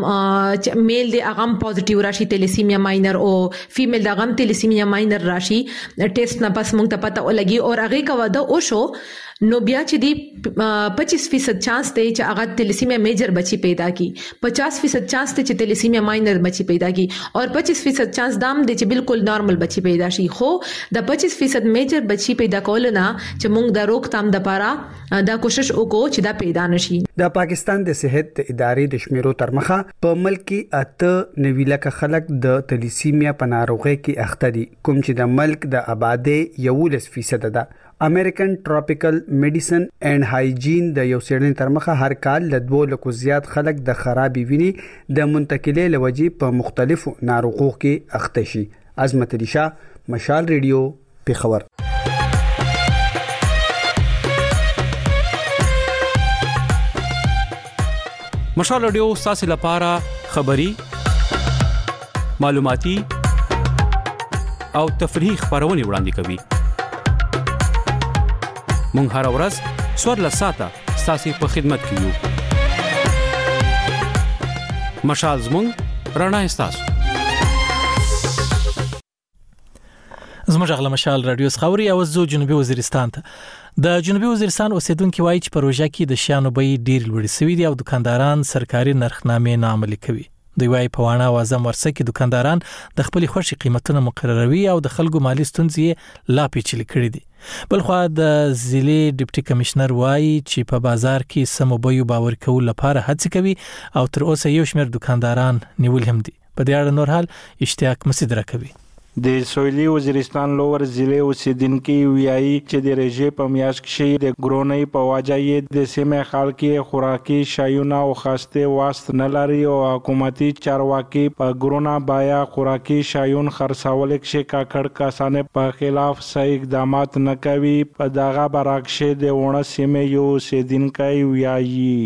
یو میل د اغم پوزټیو راشي تلیسیمیا ماینر او فیمیل د اغم تلیسیمیا ماینر راشي ټیسټ نه پس مونږ ته پته ولګي او هغه کا ودا او شو نو بیا چې دی پچیس فیصد چانس دی چې هغه تلیسیمیا میجر بچی پیدا کی پچاس فیصد چانس دی چې تلیسیمیا ماینر بچی پیدا کی او پچیس فیصد چانس دام دی چې بالکل نارمل بچی پیدا شي خو د پچیس فیصد میجر بچی پیدا کول نه چې موږ د روک تام د پاره دا کوشش وکړو چې دا پیدا نشي. د پاکستان د صحت ادارې د شمیرو تر مخه په ملک کې اته نوي لک خلک د تلیسیمیا په ناروغۍ کې اخته دي کوم چې د ملک د آبادی یو لس فیصد ده. امریکن ټراپیکل میډیسن اینڈ هایجین د یو سیډن ترمخه هر کال ل دوه لکو زیات خلک د خرابې وینې د منتقلې لوجي په مختلفو ناروغو کې اخته شي. عظمت علي شاه، مشال ریډیو، پیښور. مشال رادیو ستاسو لپاره خبری، معلوماتي او تفریحي خبرونه وړاندې کوي. مونږ هر ورځ څوارلس ساعته ستاسو په خدمت کې یو. مشال زموږ رڼا ستاسو. زموږ غل مشال رادیو خبري او زو جنوبي وزیرستان ته. د جنوبي وزیرستان اوسیدونکو وایي چې پروژه کې د شیانو بیې ډیر لوړې شوې دي او دکانداران سرکاري نرخنامې نه عملي کوي. دوی وایي په وانه وازم ورسه کې دکانداران د خپل خوشي قیمتونه مقرروي او د خلکو مالی ستونزې لا پیچلې کړې دي. بلخو د ضلع ډیپټي کمشنر وایي چې په بازار کې سمو بیو باور کول لپاره هڅه کوي او تر اوسه یو شمېر دکانداران نیول هم دي. په دې اړه نور حال اشتیاق مسعود راکوي. د سویلي وزیرستان لوور ضلع اوسیدونکو ویایي چې د رژې په میاشت کې د ګرونۍ په وجه یې د سیمې خلک خوراکي شایونه او خاسته واست نه لري او حکومتي چارواکي په ګرونا بایا خوراکي شایون خرڅول کې کاکړ کسانه په خلاف صحیح اقدامات نه کوي. په دغه برعکس د ونه سیمې یو اوسیدونکو ویایي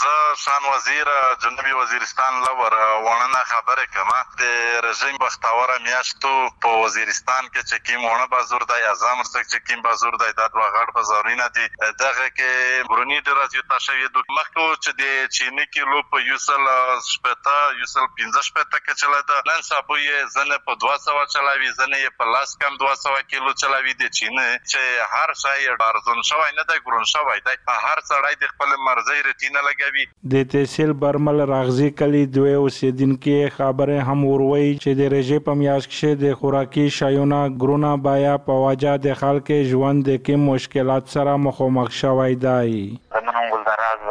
شان وزیر جنوبي وزیرستان لور ونه خبره کما د رژیم بختاوره میاشتو په وزیرستان کې چې کیم ونه بازار دی اعظم ورڅ چې کیم بازار دی د دوه غړ بازارینه دي دغه کې برونی درازیو تاسو د مخکو چې د چینی کیلو په یوسل شپتا یوسل پنځه شپتا کې چلا ده نن سبا یې زنه په دوه سوه چلاوي زنه یې په لاس کم دوه سوه کیلو چلاوي د چینه چې هر شای ارزون شوی نه دی ګرون شوی دی هر سړی د خپل مرزي رټینه لګوي. د تحصیل برمل راغزي کلی دوی اوسیدونکو خبره هم وروي چې د رژې په میاشت کې د خوراکي شایونه ګرونا بایا په وجه د خلکو ژوند کې مشکلات سره مخامخ شوی دی. زمونږ ولدراز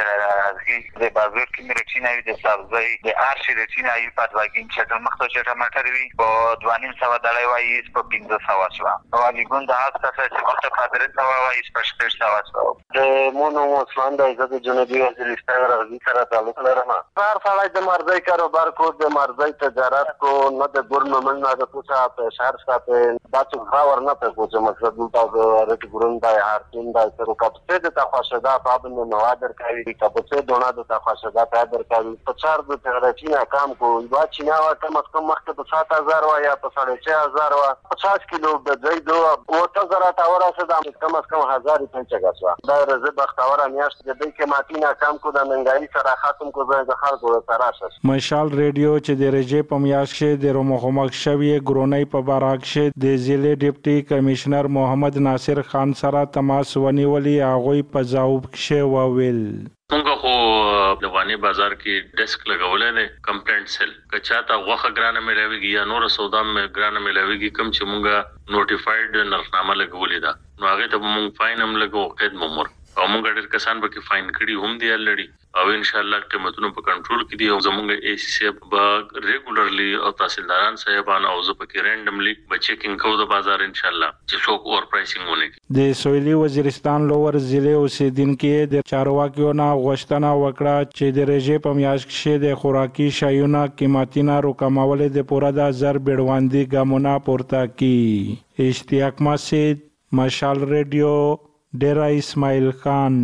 راځي د بازار کې مرچینه وي د سبزی د ارشي رچینه یې په دواګین چې د مخته چې ټماټر وي په دوانیم سو دلای وایي په پنځه سو شوا او علیګون د هغه څه چې مخته قادر سو وایي په شپږ سو شوا. د مونو مسلمان د عزت جنوبي وزیرستان راځي سره تعلق لرم. هر سړی د مرزي کاروبار کو د مرزي تجارت کو نه د ګورنمنت نه د پوسا په شهر ساته دا څه خبر نه په کوم مقصد د رټ ګورن د هارتین د سره کاپسه د تخصص پابند مواد درکوي کاپسه دونه د تخصص درکوي په چار د تغریچینه کام کو وا چینا وا کم از کم مخکې په سات هزار وا یا په ساڑھے چھ هزار وا پچاس کیلو د دوی دو او تزرا تاوره سره کم از کم هزار پنځه غسوا دا رزه بختاوره میاشت د دې کې ماتینا کام کو د منګای سره ختم کو د خلکو سره. مشال ریډیو چې د رژې په میاشت کې د رومخمخ شوی ګرونۍ په برعکس د ضلع ډیپټي کمشنر محمد ناصر خان سره تماس ونیولې هغه په جواب کې وویل مونږ خو د وانی بازار کې ډیسک لګولې ده کمپلینټ سیل کچا تا غوخه ګرانه ملويږي یا نور سودا مې ګرانه ملويږي کم چې مونږه نوټیفاید نرخنامه لګولې ده نو هغه ته مونږ فاین هم لګو قید ممر او مونږ ډېر کسان به کې فاین کړي هم دی الریډي او ان شاء الله قیمتونو په کنټرول کې دي او زمونږ ای سی سی به ریګولرلی او تحصیلداران صاحبان او زه پکې رینډملی به چیکینګ کوو د بازار ان شاء الله چې څوک اور پرایسینګ ونه کوي. د سویلي وزیرستان لوور ضلع اوسیدونکو د چارواکیو نه غوښتنه وکړه چې د رژې په میاشت کې د خوراکي شایونو قیمتونه راکمول د پوره د زر بیړواندي ګامونه پورته کړي. اشتیاق مسعود، مشال ریډیو، ډیرا اسماعیل خان.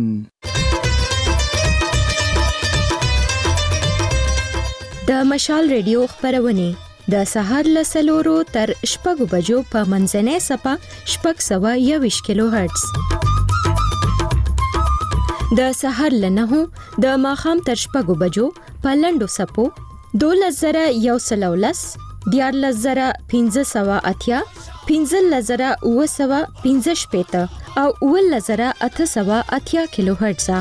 د مشال ریډیو خبرونه د سهار له سلورو تر شپږو بجو په منځنۍ صفه شپږ سوه یوویشت کیلو هرتز، د سهار له نهو د ماښام تر شپږو بجو په لنډو صفو دولس زره یو سل او لس، دیارلس زره پنځه سوه اتیا، پنځلس زره اوه سوه پنځه شپېته او اوولس زره اته سوه اتیا کیلو هرتز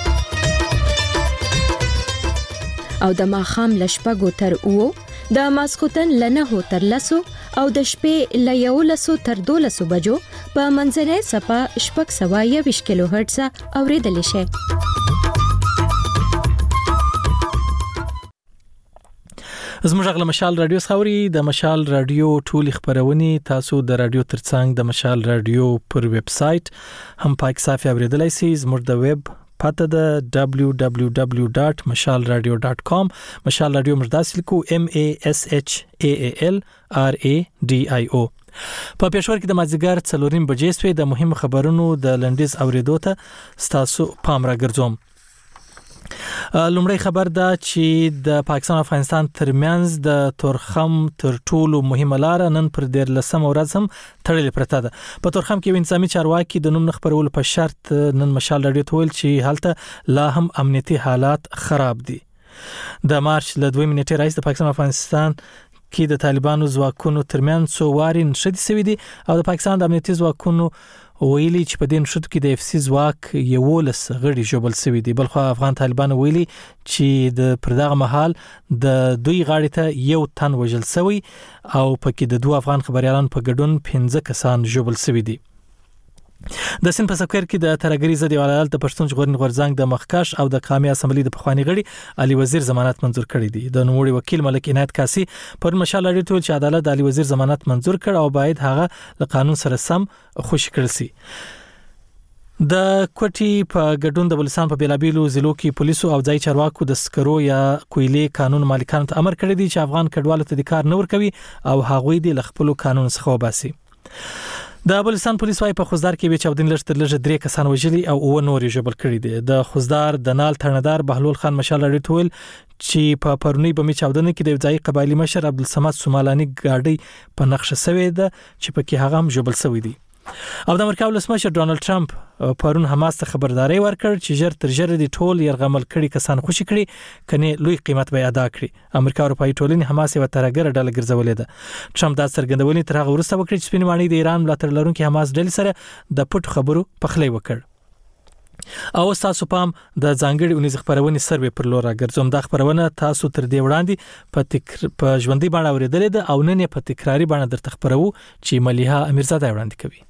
او د ماښام له شپږو تر اوو، د ماسخوتن له نهو تر لسو او د شپې له یولسو تر دولسو بجو په منځنۍ صفه شپږ سوه یوویشت کیلو هرتز اورېدلی شئ. زموږ غل مشال رادیو خوري د مشال رادیو ټول خبرونه تاسو د رادیو ترڅنګ د مشال رادیو پر ویب سټ هم پاک صافي اوریدلای شئ. زموږ د ویب پته د دبليو دبليو دبليو ډاټ مشال رادیو ډاټ کام. مشال رادیو مردا سلکو ام ا اس اچ ا ا ال ار ا ډي آی او. په پېښور کې د مازیګر څلوریم بجې سوي د مهم خبرونو د لنډیز اوریدو ته تاسو پام را ګرځوم. لومړی خبر دا چې د پاکستان او افغانستان ترمنځ د تورخم تر ټولو مهمه لار نن پر ډیر لسم ورځ هم تړلې پرته ده. په تورخم کې انساني چارواکي د نوم خبرولو په شرط نن مشال رادیو ته ویل چې حالت لا هم امنیتي حالات خراب دي. د مارچ ل دوه منټې راځي د پاکستان او افغانستان کې د طالبانو ځواکونو ترمنځ څو واري نشدي سوي دي او د پاکستان د امنیتي ځواکونو ویلي چې په دې نشد کې د اف سي ځواک یولس غړي جوړل سوي دي. بلخو افغان طالبان ویلي چې د پردغه محل د دوی غاړې ته یو تن وژل سوی او پکې د دوه افغان خبريالان په ګډون پنځه کسان جوړل سوي دي. د سن په سکر کې د ترګری زدي ولایت د پښتون ژغورنې غورځنګ د مخکش او د قومي اسمبلی د پخوانی غړي علي وزیر ضمانت منزور کړی دي. د نوموړي وکیل ملک عنایت کاسي پر مشال لري ټول چې عدالت د علي وزیر ضمانت منزور کړ او باید هغه له قانون سره سم خوشی کړل شي. د کوټي په ګډون د بلوچستان په بیلابیلو ضلعو کې پولیسو او ځای چارواکو د سکرو یا کویلې قانون مالکانو ته امر کړی دی چې افغان کډوالو ته د کار نه ورکوي او هغوی د خپل قانون څخه وباسي. د بلوچستان پولیس وايي په خوزدار کې به چاودین لږ تر لږه درې کسان وژلي او او نور یې جبل کړی دي. د خوزدار د نال ترندار بهلول خان مشال لري ټول چې په پرونی بمې چاودنه کې د ځای قبایلی مشر عبدالصمد سومالانی ګاډي په نقشه سوي ده چې پکې هغه هم جبل سوي دي. او د امریکا ولسمشر ډونالد ټرمپ پرون حماس ته خبرداري ورکړ چې ژر تر ژره د ټول يرغمل کړي کسان خوشي کړي کني لوی قیمت به ادا کړي. امریکا اروپאי ټولنې حماس یو ترګر ډله ګرځولې ده. ټرمپ دا څرګندونې تر هغه وروسته وکړي چې سپین مانی د ایران ملاتړ لرونکي حماس ډلې سره د پټ خبرو پخلی وکړ. او تاسو پام د ځانګړي اونیز خبرونه سروې پر لور راګرځوم. دا خبرونه تاسو تر دې وړاندې په تک په ژوندۍ باندې اوریدلې ده او نن په تکراری باندې درته خبرو چې مليحه امیرزاده وړاندې کوي.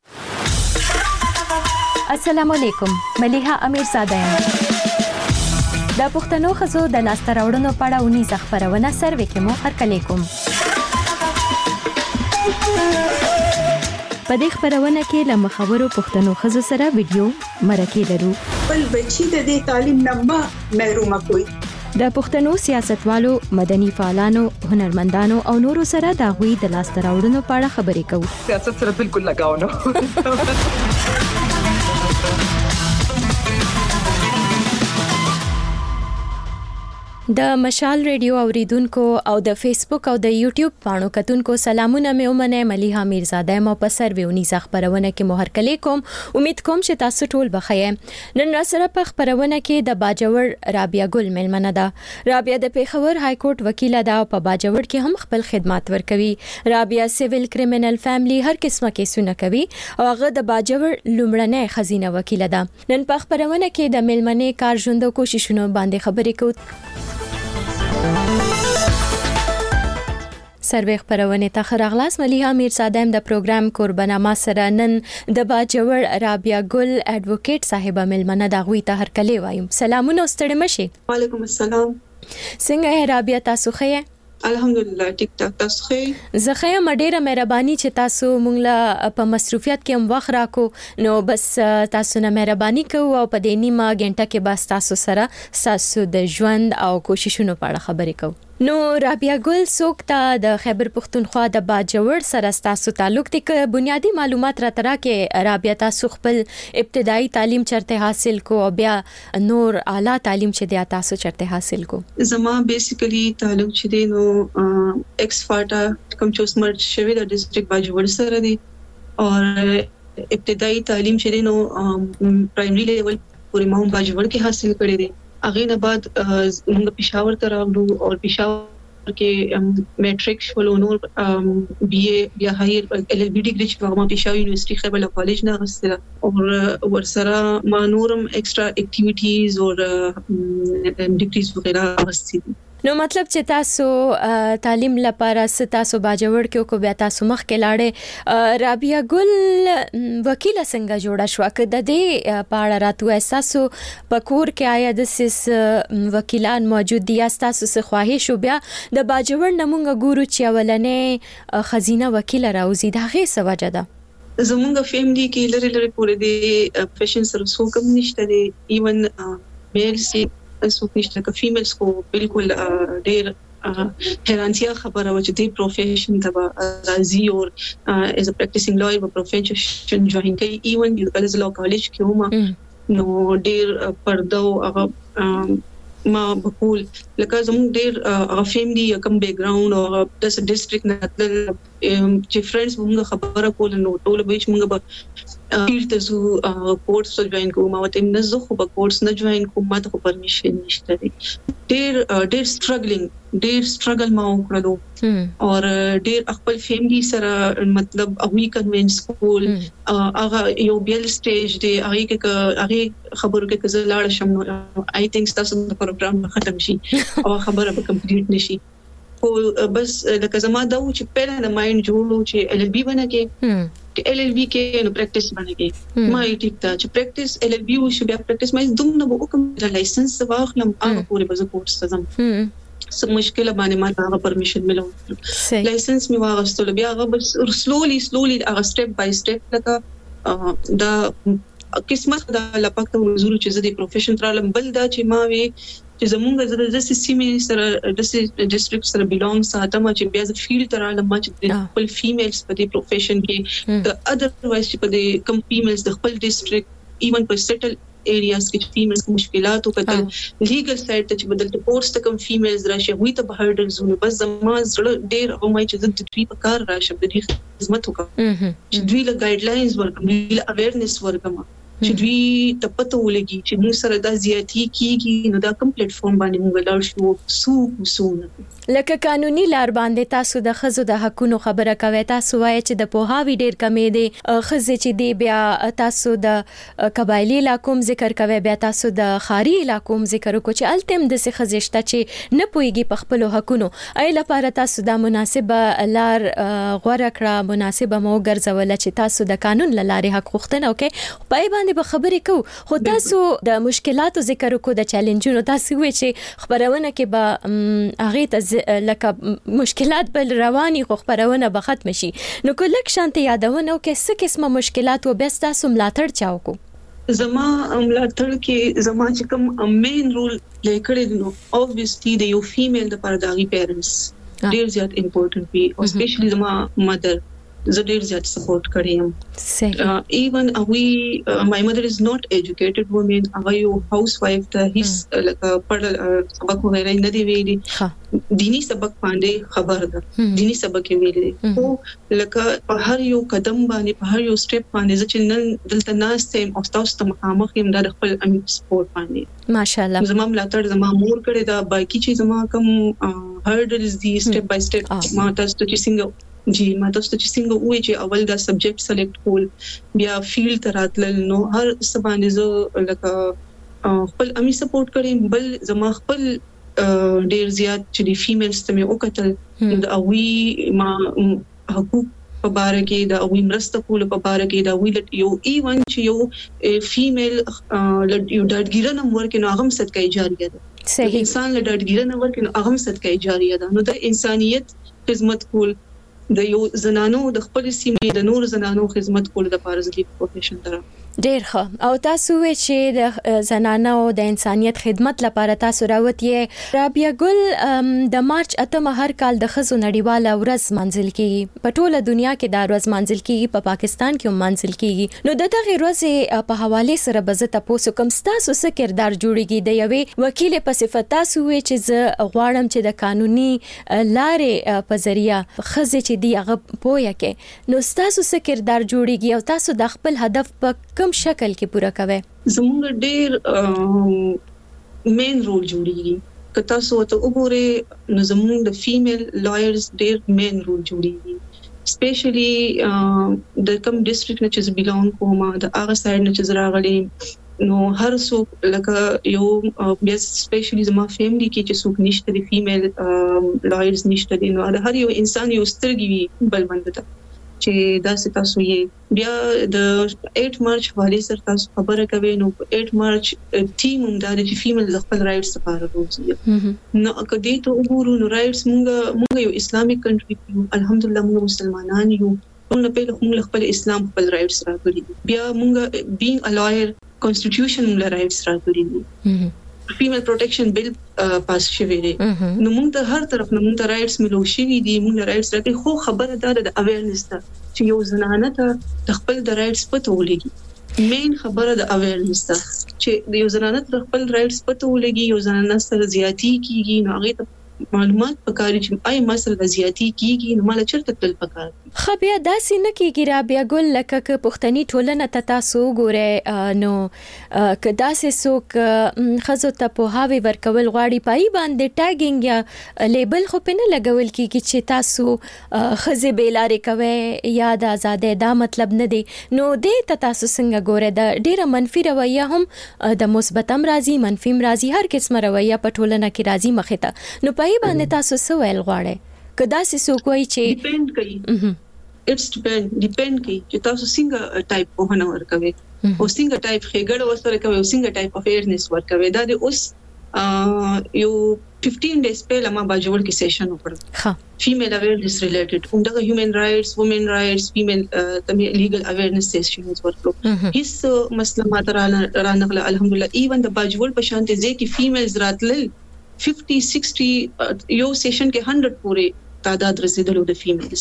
السلام علیکم، مليحه امیرزاده یم. د پښتنو خزو د لاسته راوړنو په اړه اونیز خبرونه سروې کې مو هرکلی کوم. په دې خبرونه کې له مخورو پښتنو خزو سره ویډیو مرکه لرو. بل بچی د دې تعلیم نه ما محروم کوي. د پښتنو سیاستوالو، مدني فعالانو، هنرمندانو او نورو سره د غوي د لاسته راوړنو په اړه خبرې کوو. سیاست سره بالکل لگاو نه. د مشال ریډیو اوریدونکو او د فیسبوک او د یوټیوب پاڼو کتونکو سلامونه مې ومنه. مليحه امیرزاده مو په سرویونی خبرونه کې مو هرکلی کوم. امید کوم چې تاسو ټول بخیر. نن را سره په خبرونه کې د باجوړ رابعه ګل ملمنه ده. رابعه د پیښور های کورټ وکیل ده او په باجوړ کې هم خپل خدمات ورکوي. رابعه سیویل کریمینل فیملی هر قسمه کیسونه کوي او هغه د باجوړ لومړنۍ خزینه وکیل ده. نن په خبرونه کې د ملمنې کار ژوند کوششونو باندې خبرې کوو. سروې خبرونه ته خراغلاس. مليحه امیرزاده د پروګرام قربانه ما سره نن د باجوړ رابعه ګل اډوکیټ صاحبہ ملمنه د غوي ته هرکلی وایم. سلامونه ستړي مشي. وعلیکم السلام. څنګه رابعه تاسو ښه؟ الحمدلله ټیک ټاک. تاسو ښه؟ زه ښه یم. ډیره مهرباني چې تاسو مونږ له په مصروفیت کې هم وخت راکو نو بس تاسو نه مهرباني کوو او په دې نیمه غنټه کې بس تاسو سره تاسو د ژوند او کوششونو په اړه خبرې کوو. نو رابعه ګل څوک ته د خیبر پښتونخوا د باجوړ سره تاسو تعلق دي که بنیادی معلومات را ترا کې رابعه تاسو خپل ابتدایي تعلیم چرته حاصل کو او بیا نور اعلی تعلیم چې د تاسو چرته حاصل کو؟ زما بیسیکلی تعلق چې دی نو ایکس فاټا کوم چې سمرت شوی د ډیسټریکټ باجوړ سره دی او ابتدایي تعلیم چې دی نو پرایمری لیول پورې ما هم باجوړ کې حاصل کړی دی. اغه نه بعد موږ پېښور ته راغلو او پېښور کې میټریک شولو نور بي اي بیا هایر ال ال بي ډیګري چې ما پېښور یونیورسيټي خیبر کالج نه غوښتل او ورسره ما نورم ایکسترا اکټیویټیز او ډیګریز وغیرہ غوښتي. نو مطلب چې تاسو تعلیم لپاره ستاسو باجوړ کې کو بیا تاسو مخ کې لاړې رابعه ګل وکیله څنګه جوړه شو که د دې پاړه راتو احساسو پکور کې آیا د سیس وکیلان موجود دي تاسو څه خواهش بیا د باجوړ نمونګه ګورو چې ولنې خزینه وکیل راوزي دا غي څه وجه ده زمونږ فیملی کې لری لری پورې دی پروفیشن سره څوک هم نشته دی ایون میلز څوک نشته که فیمیلز کو بالکل ډیر حیرانتیا خبره و چې دی پروفیشن ته راځي او از ا پریکټیسینګ لویر په پروفیشن جوائن کوي ایون د کالج لا کالج کې هم نو ډیر پردو هغه ما بقول لکه زموږ ډیر هغه فیملی کم بیک گراوند او د ډیسټریکټ نه چې فرندز موږ خبره کول نو ټول به چې موږ به فیلډ ته زو کورس ته جوائن کوم او ته نه زه خو به کورس نه جوائن کوم ما ته پرمیشن نشته دی ډیر ډیر سټرګلینګ ډیر سټرګل ما وکړو او ډیر خپل فیملی سره مطلب اوی کنوینس کول هغه یو بیل سټیج دی هغه کې هغه خبرو کې کزه لاړ شم نو آی تھنک تاسو د پروګرام ختم شي او خبره به کمپلیټ نشي او بس لکه زما دا و چې پیله د مایند جوړو چې ال ال بي باندې کې ال ال بي کې نو پریکټیس باندې کې ما یې ټیک تا چې پریکټیس ال ال بي او شو بیا پریکټیس مې دوم نه وکم د لایسنس واخلم هغه پورې بز کورس ته ځم سم مشکل باندې ما ته پرمیشن ملو لایسنس می واغستل بیا هغه بس سلولي سلولي هغه سټپ بای سټپ لکه دا قسمت دا لپاره ته حضور چې زه د پروفیشن ترالم بل دا چې ما وی چې زمونږ د داسې سیمې سره د ډیسټریکټ سره بیلونګ ساتم چې بیا د فیلډ ترالم چې د خپل فیمیلز په دې پروفیشن کې د ادروایز چې په دې کم فیمیلز د خپل ډیسټریکټ ایون په سیټل ایریاز کې فیمیلز کوم مشکلات او کتل لیګل سایډ ته چې بدل ته کورس ته کم فیمیلز راشي وي ته بهرډلز نو بس زما زړه ډیر او مې چې د دوی په کار راشي د دې خدمت وکړم چې دوی له ګایډلاینز ورکړم دوی له اویرنس ورکړم چې دوی ته پته ولګي چې موږ سره د زیاتی کیږي نو دا کوم پلیټ فارم باندې موږ لاړ شو سو سو لکه قانوني لار باندې تاسو د خزو د حقونو خبره کوي تاسو وایي چې د پوهاوی ډیر کمې دي خزې چې دی بیا تاسو د قبایلی علاقو ذکر کوي بیا تاسو د خاري علاقو ذکر کو چې التم د څه خزشته چې نه پويږي په خپل حقونو ای لپاره تاسو د مناسبه لار غوړه کړه مناسبه مو ګرځول چې تاسو د قانون لارې حق غوښتنه وکي په باندې به خبرې کو خو تاسو د مشکلاتو ذکر کو د چیلنجونو تاسو وی چې خبرونه کې به هغه ته لکه مشکلات بل رواني خو خبرونه به ختم شي نو کله شانته یادونه کې څه قسمه مشکلات و بس تاسو ملاتړ چاو کو زما ملاتړ کې زما چې کوم مین رول پلی کړی نو obviously د یو فیمیل د پرداغي پیرنټس ډیر زیات امپورټنٹ وي او سپیشلی زما مدر زه ډیر زیات سپورټ کړم صحیح ایون وی مای مدر از ناٹ ایجوکیټډ وومن هغه یو هاوس وایف ته هیڅ لکه پړل سبق وغیرہ نه دی ویلي دینی سبق باندې خبر ده دینی سبق ویلي خو لکه په هر یو قدم باندې په هر یو سټپ باندې چې نن دلته ناستم او تاسو ته مخامخ یم د خپل امی سپورټ باندې ماشاءالله زما ملاتړ زما مور کړی دا باقي چې زما کوم هرډلز دی سټپ بای سټپ ما تاسو ته څنګه جی ما تاسو ته څنګه وایي چې اول دا سبجیکټ سلیکټ کول بیا فیلډ تراتل نو هر سبانه زه لکه خپل امی سپورټ کړم بل زما خپل ډیر زیات چې دی فیمیلز ته مې وکتل دا وی ما حقوق په باره کې دا وی مرسته کول په باره کې دا وی یو ایون چې یو فیمیل یو ډاډګیرنه ورکه نو هغه صدقه جاریه ده صحیح انسان له ډاډګیرنه ورکه نو هغه صدقه جاریه ده نو د انسانيت خدمت کول د یو زنانو د خپل سیمې د نور زنانو خدمت کول د پارزګي پروفیشن تر ډیر ښه او تاسو وی چې د زنانو د انسانيت خدمت لپاره تاسو راوتې رابعه ګل د مارچ اتمه هر کال د خزو نړیواله ورځ منځل کیږي په ټوله دنیا کې دا ورځ منځل کیږي په پاکستان کې هم منځل کیږي نو د دغه ورځې په حواله سره به تاسو کوم تاسو څه کردار جوړیږي د یوې وکیل په صفت تاسو وی چې زه غواړم چې د قانوني لارې په ذریعہ خزې چې دی هغه پوهه کې نو تاسو څه کردار جوړیږي او تاسو د خپل هدف په کوم شکل کې پورا کوي زموږ ډیر مین رول جوړیږي که تاسو ته وګورئ نو زموږ د فیمیل لایرز ډیر مین رول جوړیږي سپیشلی د کوم ډیسټریکټ نه چې بیلونګ کوم د هغه سایډ نه چې راغلي نو هر څوک لکه یو بیا سپیشلی زما فیملی کې چې څوک نشته دی فیمیل لایرز نشته دی نو هر یو انسان یو سترګي وي بل باندې ته چې دا څه تاسو یې بیا د اټ مارچ حواله سره تاسو خبره کوي نو اټ مارچ ټیم هم دا چې فیمیل خپل رائټس لپاره روزي نو کدی ته وګورو نو رائټس مونږ مونږ یو اسلامي کنټری یو الحمدلله مونږ مسلمانان یو نو په خپل خپل اسلام خپل رائټس راغلي بیا مونږ بینګ ا لایر کانسټیټیوشن موږ رائټس راغلي دي فیمیل پروټیکشن بیل پاس شوی دی نو موږ ته هر طرف نه موږ ته رائټس ملو شوی دي موږ رائټس راکې خو خبره ده د اویرنس ته چې یو زنانه ته خپل د رائټس پته ولګي مین خبره د اویرنس ته چې یو زنانه ته خپل رائټس پته ولګي یو زنانه سره زیاتی کیږي نو هغه ته معلومات پکاري چې آی مسله زیاتی کیږي نو مال چرته تل پکار خو بیا داسې نه کیږي را بیا ګل لکه ک پښتني ټولنه ته تاسو ګوره نو ک داسې څوک خزو ته په هاوی ورکول غواړي پای باندې ټاګینګ یا لیبل خو په نه لګول کیږي چې تاسو خزه بیلارې کوي یا د آزادې دا مطلب نه دی نو دې ته تاسو څنګه ګوره د ډیره منفي رویه هم د مثبت هم راځي منفي هم راځي هر قسمه رویه په ټولنه کې راځي مخه ته نو پای باندې تاسو څه ویل غواړئ کدا سې څوک وایي چې ډیپند کوي اټس ډیپند ډیپند کوي چې تاسو څنګه ټایپ په هنر ورکوي او څنګه ټایپ خېګړ وسره کوي او څنګه ټایپ اف اویرنس ورکوي دا د اوس یو fifteen days پهله ما باجوړ کې سیشن وکړ ها فیمیل اویرنس ریلیټډ همدغه هیومن رائټس وومن رائټس فیمیل تمه لیګل اویرنس سیشنز ورکړو هیڅ مسله ما تر رانغله الحمدلله ایون د باجوړ په شانته ځکه فیمیلز راتل fifty sixty یو سیشن کې one hundred پورې تعداد رسیدلو د فیمیلز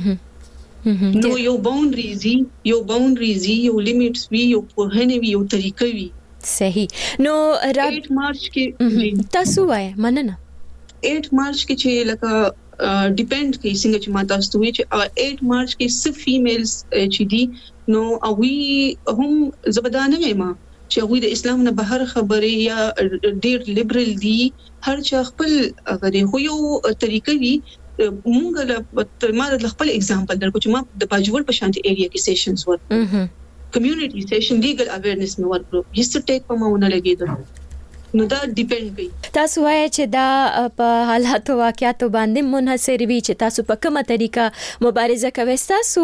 نو یو باونډریز یو باونډریز یو لیمټس وی یو په هنه وی یو طریقې وی صحیح نو eight مارچ کې تاسو وای مننه eight مارچ کې چې لکه ډیپند کوي څنګه چې ما تاسو ته وی چې eight مارچ کې صرف فیمیلز چې دي نو اوی هم زبدانه ما چې هغه د اسلام نه بهر خبرې یا ډیر لیبرل دي هر چا خپل غري خو یو طریقې وی مونږ له ما د خپل اگزامپل درکو چې ما د باجوړ په شانتي ایریا کې سیشنز ورکړو کمیونټي سیشن لیګل اویرنس مې ورکړو هیڅ ټیک په ماونه لګیدو نو دا ډیپند کوي تاسو وایي چې دا په حالاتو واقعاتو باندې منحصر وي چې تاسو په کومه طریقه مبارزه کوي تاسو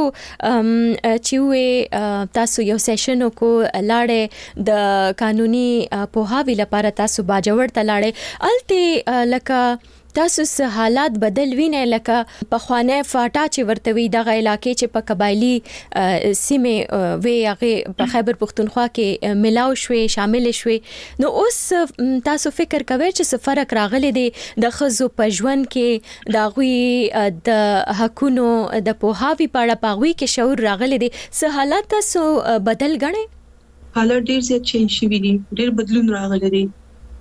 چې وې تاسو یو سیشن کو لاړې د قانوني پوهاوی لپاره تاسو باجوړ ته لاړې الته لکه تاسو سه حالات بدل وینئ لکه په خوانه فاټا چې ورتوي دغه علاقې چې په قبایلی سیمه وی هغه په خیبر پختونخوا کې ملاو شوي شامل شوي نو اوس تاسو فکر کوئ چې څه فرق راغلی دی د خزو په ژوند کې د غوي د حقونو د پوهاوی په اړه پاوی کې شعور راغلی دی څه حالات تاسو بدل غنئ حالات ډیر زیات چینج شوي دي ډیر بدلون راغلی دی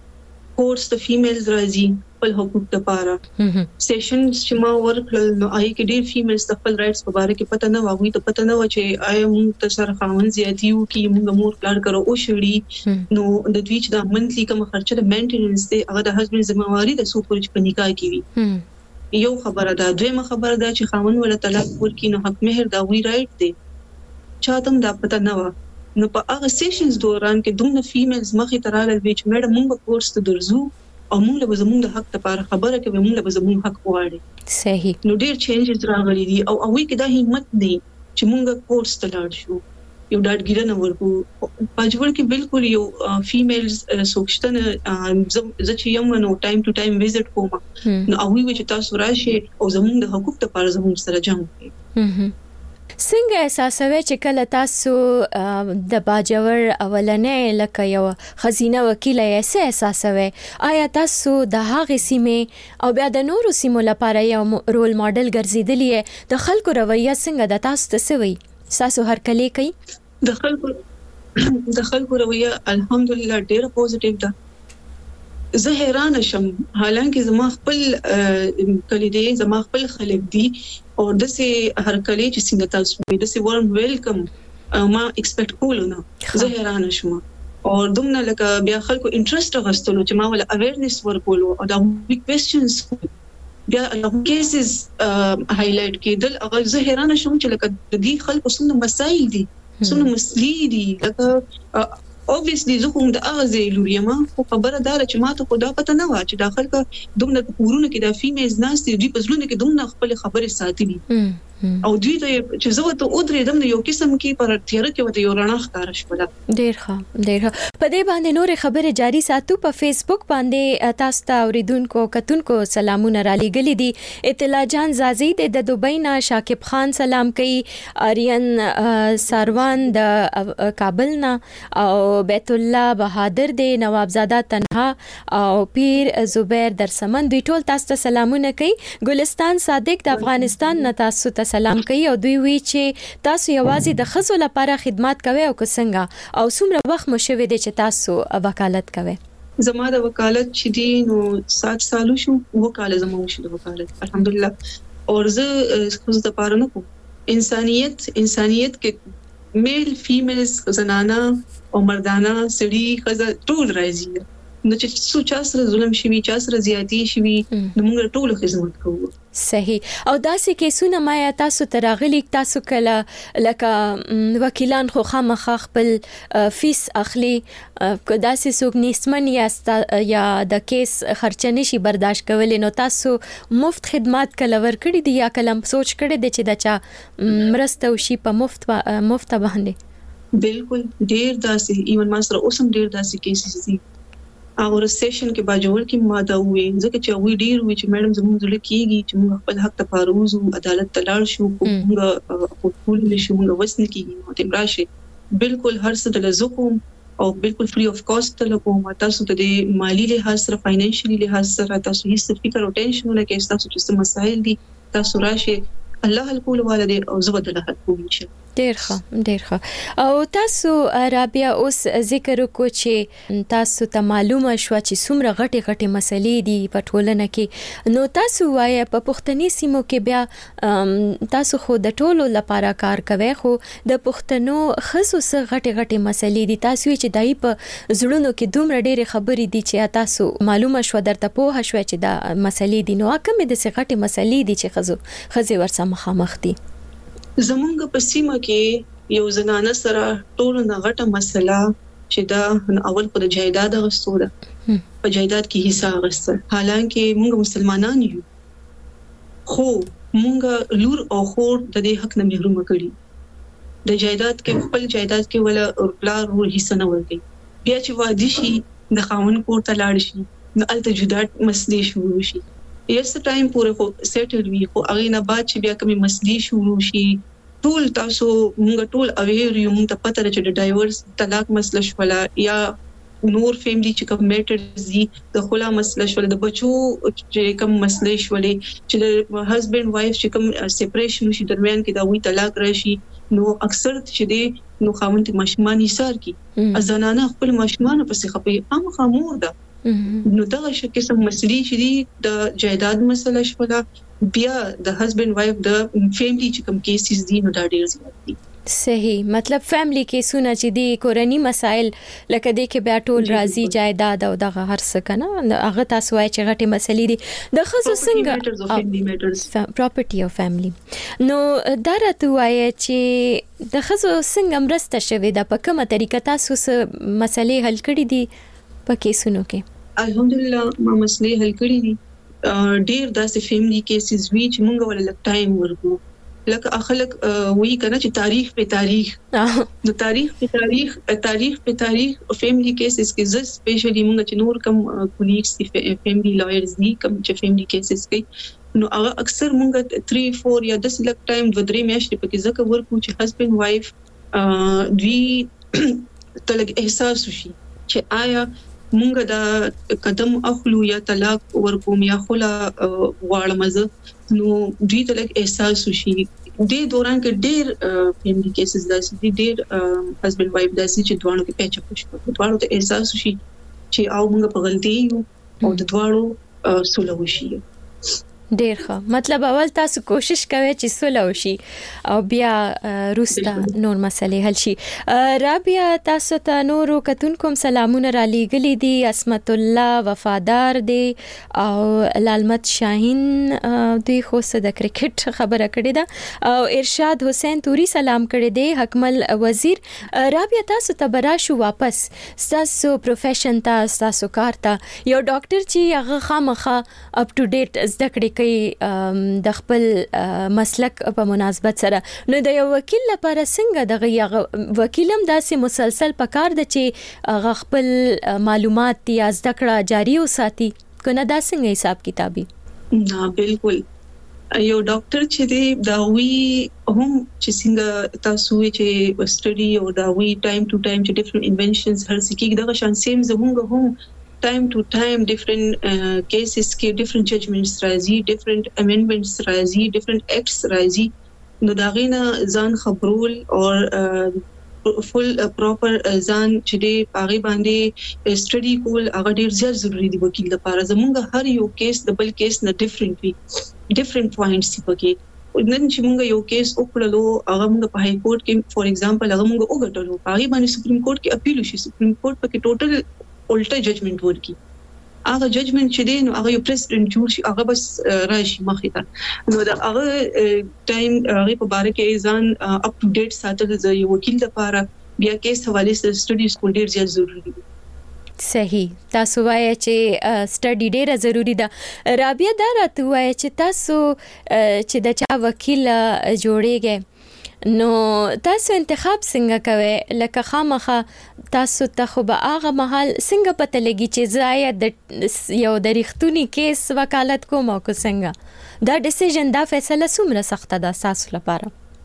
کورس د فیمیلز راځي خپل حقوق لپاره سیشنز چې ما ورکړل نو آی کې ډیر فیمیلز خپل رائټس په اړه کې پته نه واغوي ته پته نه و چې آی موږ ته سره خاون زیاتیو کې موږ مور پلان کړو او شړی نو د دوی چې د منثلی کوم خرچه د مینټیننس دی هغه د هسبند ذمہواری د سو پورې په نکاح کې وي یو خبره ده دویمه خبره ده چې خاون ولا طلاق ورکې نو حق مهر دا وی رائټ دی چاته دا پته نه و نو په هغه سیشنز دوران کې دومره فیمیلز مخې تراله وی چې میډم موږ کورس ته درځو او موږ له زموږ د حق لپاره خبره کوي موږ له زموږ حق غواړي صحیح نو ډیر چینجز راغلي دي او اوی کې دا همت دی چې موږ کورس ته لاړ شو یو ډاډګیرنه ورکو پاجوړ کې بالکل یو فیمیلز سوکشتنه ز چې یم نو ټایم ټو ټایم وزټ کوم نو اوی چې تاسو راشي او زموږ د حقوق لپاره زموږ سره جنگ کوي څنګه احساسوي چې کله تاسو د باجوړ اولنې لکه یو خزینه وکیل یې احساسوي آیا تاسو د هغه سیمه او بیا د نورو سیمو لپاره یو رول ماډل ګرځیدلی د خلکو رویه څنګه د تاسو تسوي تاسو هر کله کوي د خلکو د خلکو رویه الحمدلله ډیره پوزټیو ده زه حیران شم حالانکه زما خپل کلی دی زما خپل خلک دي او د سي هر کلی چې څنګه تاسو د سي ورم ویلکم ما ایکسپیکټ کولو نه زه حیران شم او دومره لکه بیا خلکو انټرست غوښتلو چې ما ولا اویرنس ورکولو او دا بیگ کوېسچنز بیا هغه کیسز هایلایټ کېدل هغه زه حیران شم چې لکه د دې خلکو څومره مسایل دي څومره مسلې دي لکه obviously زه کوم د هغه ځای لور یم خو خبره دا چې ماته خو دا پته نه و چې داخل کا دومره کورونه کې د فیمیلز ناس دي دوی په ځلونه کې دومره خپل خبرې ساتلي او دوی ته چې زه ته اودرې دم یو قسم کې پر تیر کې وته یو رڼا ښکار شوله ډیر ښه ډیر ښه په دې باندې نور خبره جاری ساتو په فیسبوک باندې تاسو ته اوریدونکو کتونکو سلامونه را لېږلي دي اطلاع جان زازي د دوبۍ نه شاکب خان سلام کوي آریان ساروان د کابل نه او بیت الله بهادر دی نوابزاده تنها او پیر زبیر درسمن دوی ټول تاسو ته سلامونه کوي ګلستان صادق د افغانستان نه تاسو ته سلام کوي او دوی وی چې تاسو یوازې د خزو لپاره خدمات کوي او څنګه او څومره وخت مو شوی دی چې تاسو وکالت کوي زما د وکالت چې دی نو سات سالو شو وکاله زما شو د وکالت الحمدلله اور زه خزو د پاره نه کوم انسانيت انسانيت کې میل فیمیلز زنانه او مردانه سړي خزه ټول راځي نو چې څو چا سره ظلم شوی چا سره زیاتی شوی نو موږ ټول خدمت کوو صحیح او داسې کیسونه ما یا تاسو تراغلی تاسو کله لکه وکیلان خو خامخا خپل فیس اخلي داسې څوک نیستمن یا یا د کیس خرچه نشي برداشت کولای نو تاسو مفت خدمات کله ورکړي دي یا کله سوچ کړي دي چې دا چا مرسته وشي په مفت مفت باندې بالکل ډیر داسې ایون ما سره اوسم ډیر داسې کیسز دي او سیشن کې باجوړ کې ماده وې ځکه چې وی ډیر وی چې میډم زموږ ځل کېږي چې موږ خپل حق ته پاروزو عدالت ته لاړ شو موږ خپل نشو موږ وسن کېږي نو تم راشه بالکل هر څه د لزقوم او بالکل فری اف کاست ته لګوم تاسو ته د مالی لحاظ سره فاینانشلی لحاظ سره تاسو هیڅ فکر او ټینشن نه کوئ تاسو چې مسائل دي تاسو راشه الله حل کول والده او زبد له حل کوم شي ډیر ښه ډیر ښه او تاسو رابعه اوس ذکر وکړو چې تاسو ته معلومه شو چې څومره غټي غټي مسلې دي په ټولنه کې نو تاسو وایي په پښتني سیمو کې بیا تاسو خو د ټولو لپاره کار کوي خو د پښتنو خصوص غټي غټي مسلې دي تاسو چې دای په زړونو کې دومره ډېر خبرې دي چې تاسو معلومه شو درته پوه شو چې دا مسلې دي نو کومه د څه غټي مسلې دي چې خزو خزي ورسره مخامخ دي زمونږ په سیمه کې یو زنانه سره ټول نه غټه مسله چې دا اول په جایداد غوښتو ده په جایداد کې حصہ غوښتل حالانکه موږ مسلمانان یو خو موږ لور او خور د دې حق نه محروم کړي د جایداد کې خپل جایداد کې ولا اورپلار ور حصہ نه ورکړي بیا چې واده شي د خاوند کور ته لاړ شي نو الته جدا مسلې شروع شي یس ټایم پورې خو سیټل وی خو هغه نه بعد چې بیا کومې مسلې شروع شي ټول تاسو موږ ټول اویر یو موږ ته پته راځي د ډایورس طلاق مسله شولا یا نور فیملی چې کوم میټرز دي د خلا مسله شولا د بچو چې کوم مسلې شولې چې د هسبند وایف چې کوم سیپریشن شي درمیان کې دا وی طلاق راشي نو اکثر چې دی نو خاوند ماشومان یې کی ازنانه خپل ماشومان پسې خپي عام خمور ده نو دا چې قسم مسلې چې دي د جایداد مسله شولا بیا د هسبند وایف د فیملی چې کوم کیسز دي نو دا ډیر زیات دي صحیح مطلب فیملی کیسونه چې دي کورنی مسائل لکه د کې بیا ټول راضي جایداد او دغه هر څه کنه هغه تاسو وایي چې غټي مسلې دي د خصوص څنګه پراپرټي او فیملی نو دا راته وایي چې د خصوص څنګه مرسته شوی د په کومه طریقه تاسو مسلې حل کړې دي په کیسونو کې الحمدلله ما مسلې حل کړې دي ډیر داسې فیملی کیسز وی چې مونږ ول لک ټایم ورکو لکه اخلک وی کنه چې تاریخ په تاریخ نو تاریخ په تاریخ تاریخ په تاریخ فیملی کیسز کې ز سپیشلی مونږ چې نور کم کولیګز دي فیملی لایرز دي کم چې فیملی کیسز کې نو هغه اکثر مونږ تین چار یا دس لک ټایم د درې میاشتې پکې ځکه ورکو چې هسبند وایف دوی تلګ احساس وشي چې آیا مونږ دا قدم اخلو یا طلاق ورکوم یا خلا غواړم زه نو دوی ته لږ احساس وشي د دوران کې ډېر فیملی کیسز داسې دي ډېر هسبند وایف داسې چې دوانو کې پیچ پښه دوانو ته احساس وشي چې او مونږ په غلطي یو او د دوانو سولو وشي ډیر ښه. مطلب اول تاسو کوشش کوئ چې سوله وشي او بیا روستا نور مسلې حل شي. رابعه تاسو ته نورو کتونکو سلامونه را لېږلي دي. اسمت الله وفادار دی او لالمت شاهین دوی خو څه د کرکټ خبره کړې ده او ارشاد حسین توري سلام کړی دی. حکمل وزیر رابعه تاسو ته براشو واپس تاسو پروفیشن ته تاسو کار ته یو ډاکټر چې هغه خامخا اپ ټو ډیټ زده کړې کوي د خپل مسلک په مناسبت سره، نو د یو وکیل لپاره څنګه دغه وکیل هم داسې مسلسل پکار دی چې هغه خپل معلومات یا زده کړه جاری وساتي، کنه دا څنګه حساب کتابي؟ نه بالکل. یو ډاکټر چې دی دا وی هم چې څنګه تاسو چې سټډي او دا وی ټایم ټو ټایم چې ډیفرنٹ انوینشنز هر څه کې دغه شان سیم زموږ هم time to time different uh, cases کې different judgments راځي، different amendments راځي، different acts راځي. نو دا غینه ځان خبرول او فل پراپر ځان چې دی هغه باندې سټډي کول هغه ډیر زیات ضروری دی وکیل لپاره. زمونږ هر یو کیس د بل کیس نه ډیفرنٹ وي، ډیفرنٹ پوینټس دي پکې. نن چې مونږ یو کیس وکړلو هغه مونږ په هاي کورټ کې فور ایگزامپل هغه مونږ وګټلو، هغه باندې سپریم کورټ کې اپیل وشي، سپریم کورټ پکې ټوټل الټا ججمنٹ ورکی. هغه ججمنٹ چې دی نو هغه یو پریزیډنټ جوړ شي، هغه بس راشي مخې ته. نو دا هغه ټایم هغه په باره کې ځان اپ ټو ډیټ ساتل د یو وکیل لپاره بیا کیس حواله سره سټډیز کول ډیر زیات ضروری دي. صحیح. تاسو وایي چې سټډي ډیره ضروری ده. رابعه دا راته وایي چې تاسو چې د چا وکیل جوړیږئ نو تاسو انتخاب څنګه کوئ؟ لکه خامخا تاسو ته خو به هغه مهال څنګه پته لګي چې زه آیا د یو د ریښتوني کیس وکالت کوم او که څنګه؟ دا ډیسیژن دا فیصله څومره سخته ده تاسو لپاره؟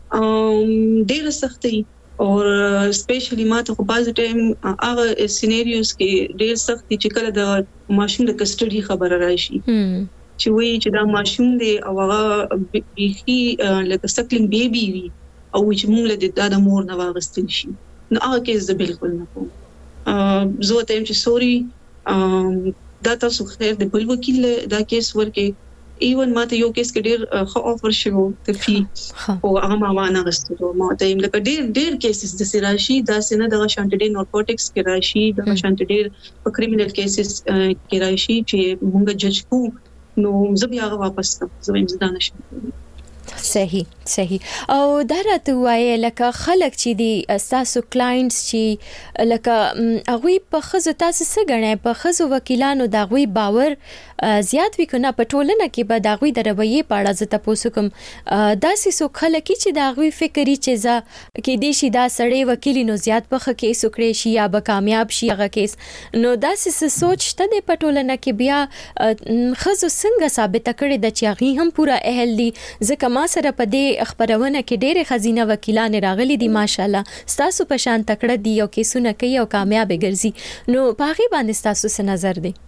ډیره سخته وي او سپیشلی ما ته خو بعض ټایم هغه سیناریوز کې ډیر سخت دي چې کله د ماشوم د کسټډي خبره راشي چې وایي چې دا ماشوم دی او هغه بیخي لکه سکلینګ بیبي وي او چې موږ له د مور نه واغستل شي، نو هغه کیس زه بالکل نه کوم. زه ته چې سوري دا تاسو خیر د بل وکیل دا کیس ورکې ایون ماته یو کیس کې ډیر خو افر شو ته فی او هغه ما وانه غستو ما ته لکه ډیر ډیر کیسز د سراشي دا سینه د شانت ډیر نارکوټکس کې راشي، د شانت ډیر په کریمینل کیسز کې راشي چې موږ جج کو نو زه بیا هغه واپس کوم، زه هم زده نشم. صحیح صحیح. او دا راته وایي لکه خلک چې دي تاسو کلاینټس چې لکه هغوی په ښځو تاسو څه ګڼئ؟ په ښځو وکیلانو د هغوی باور زیات وي که نه؟ په ټولنه کې به د هغوی د رویې په اړه زه تپوس وکړم. داسې څوک خلک چې د هغوی فکر وي چې زه کیدای شي دا سړی وکیل نو زیات په ښه کیس وکړی شي یا به کامیاب شي هغه کیس، نو داسې څه سوچ شته دی په ټولنه کې؟ بیا ښځو څنګه ثابته کړې ده چې هغوی هم پوره اهل دي؟ ځکه ما سره په دې خبرونه کې ډېرې خزینه وکیلان راغلي دي ماشاءالله ستاسو په شان تکړه دي او کیسونه کوي او کامیابې ګرځي، نو په هغې باندې ستاسو څه نظر دی؟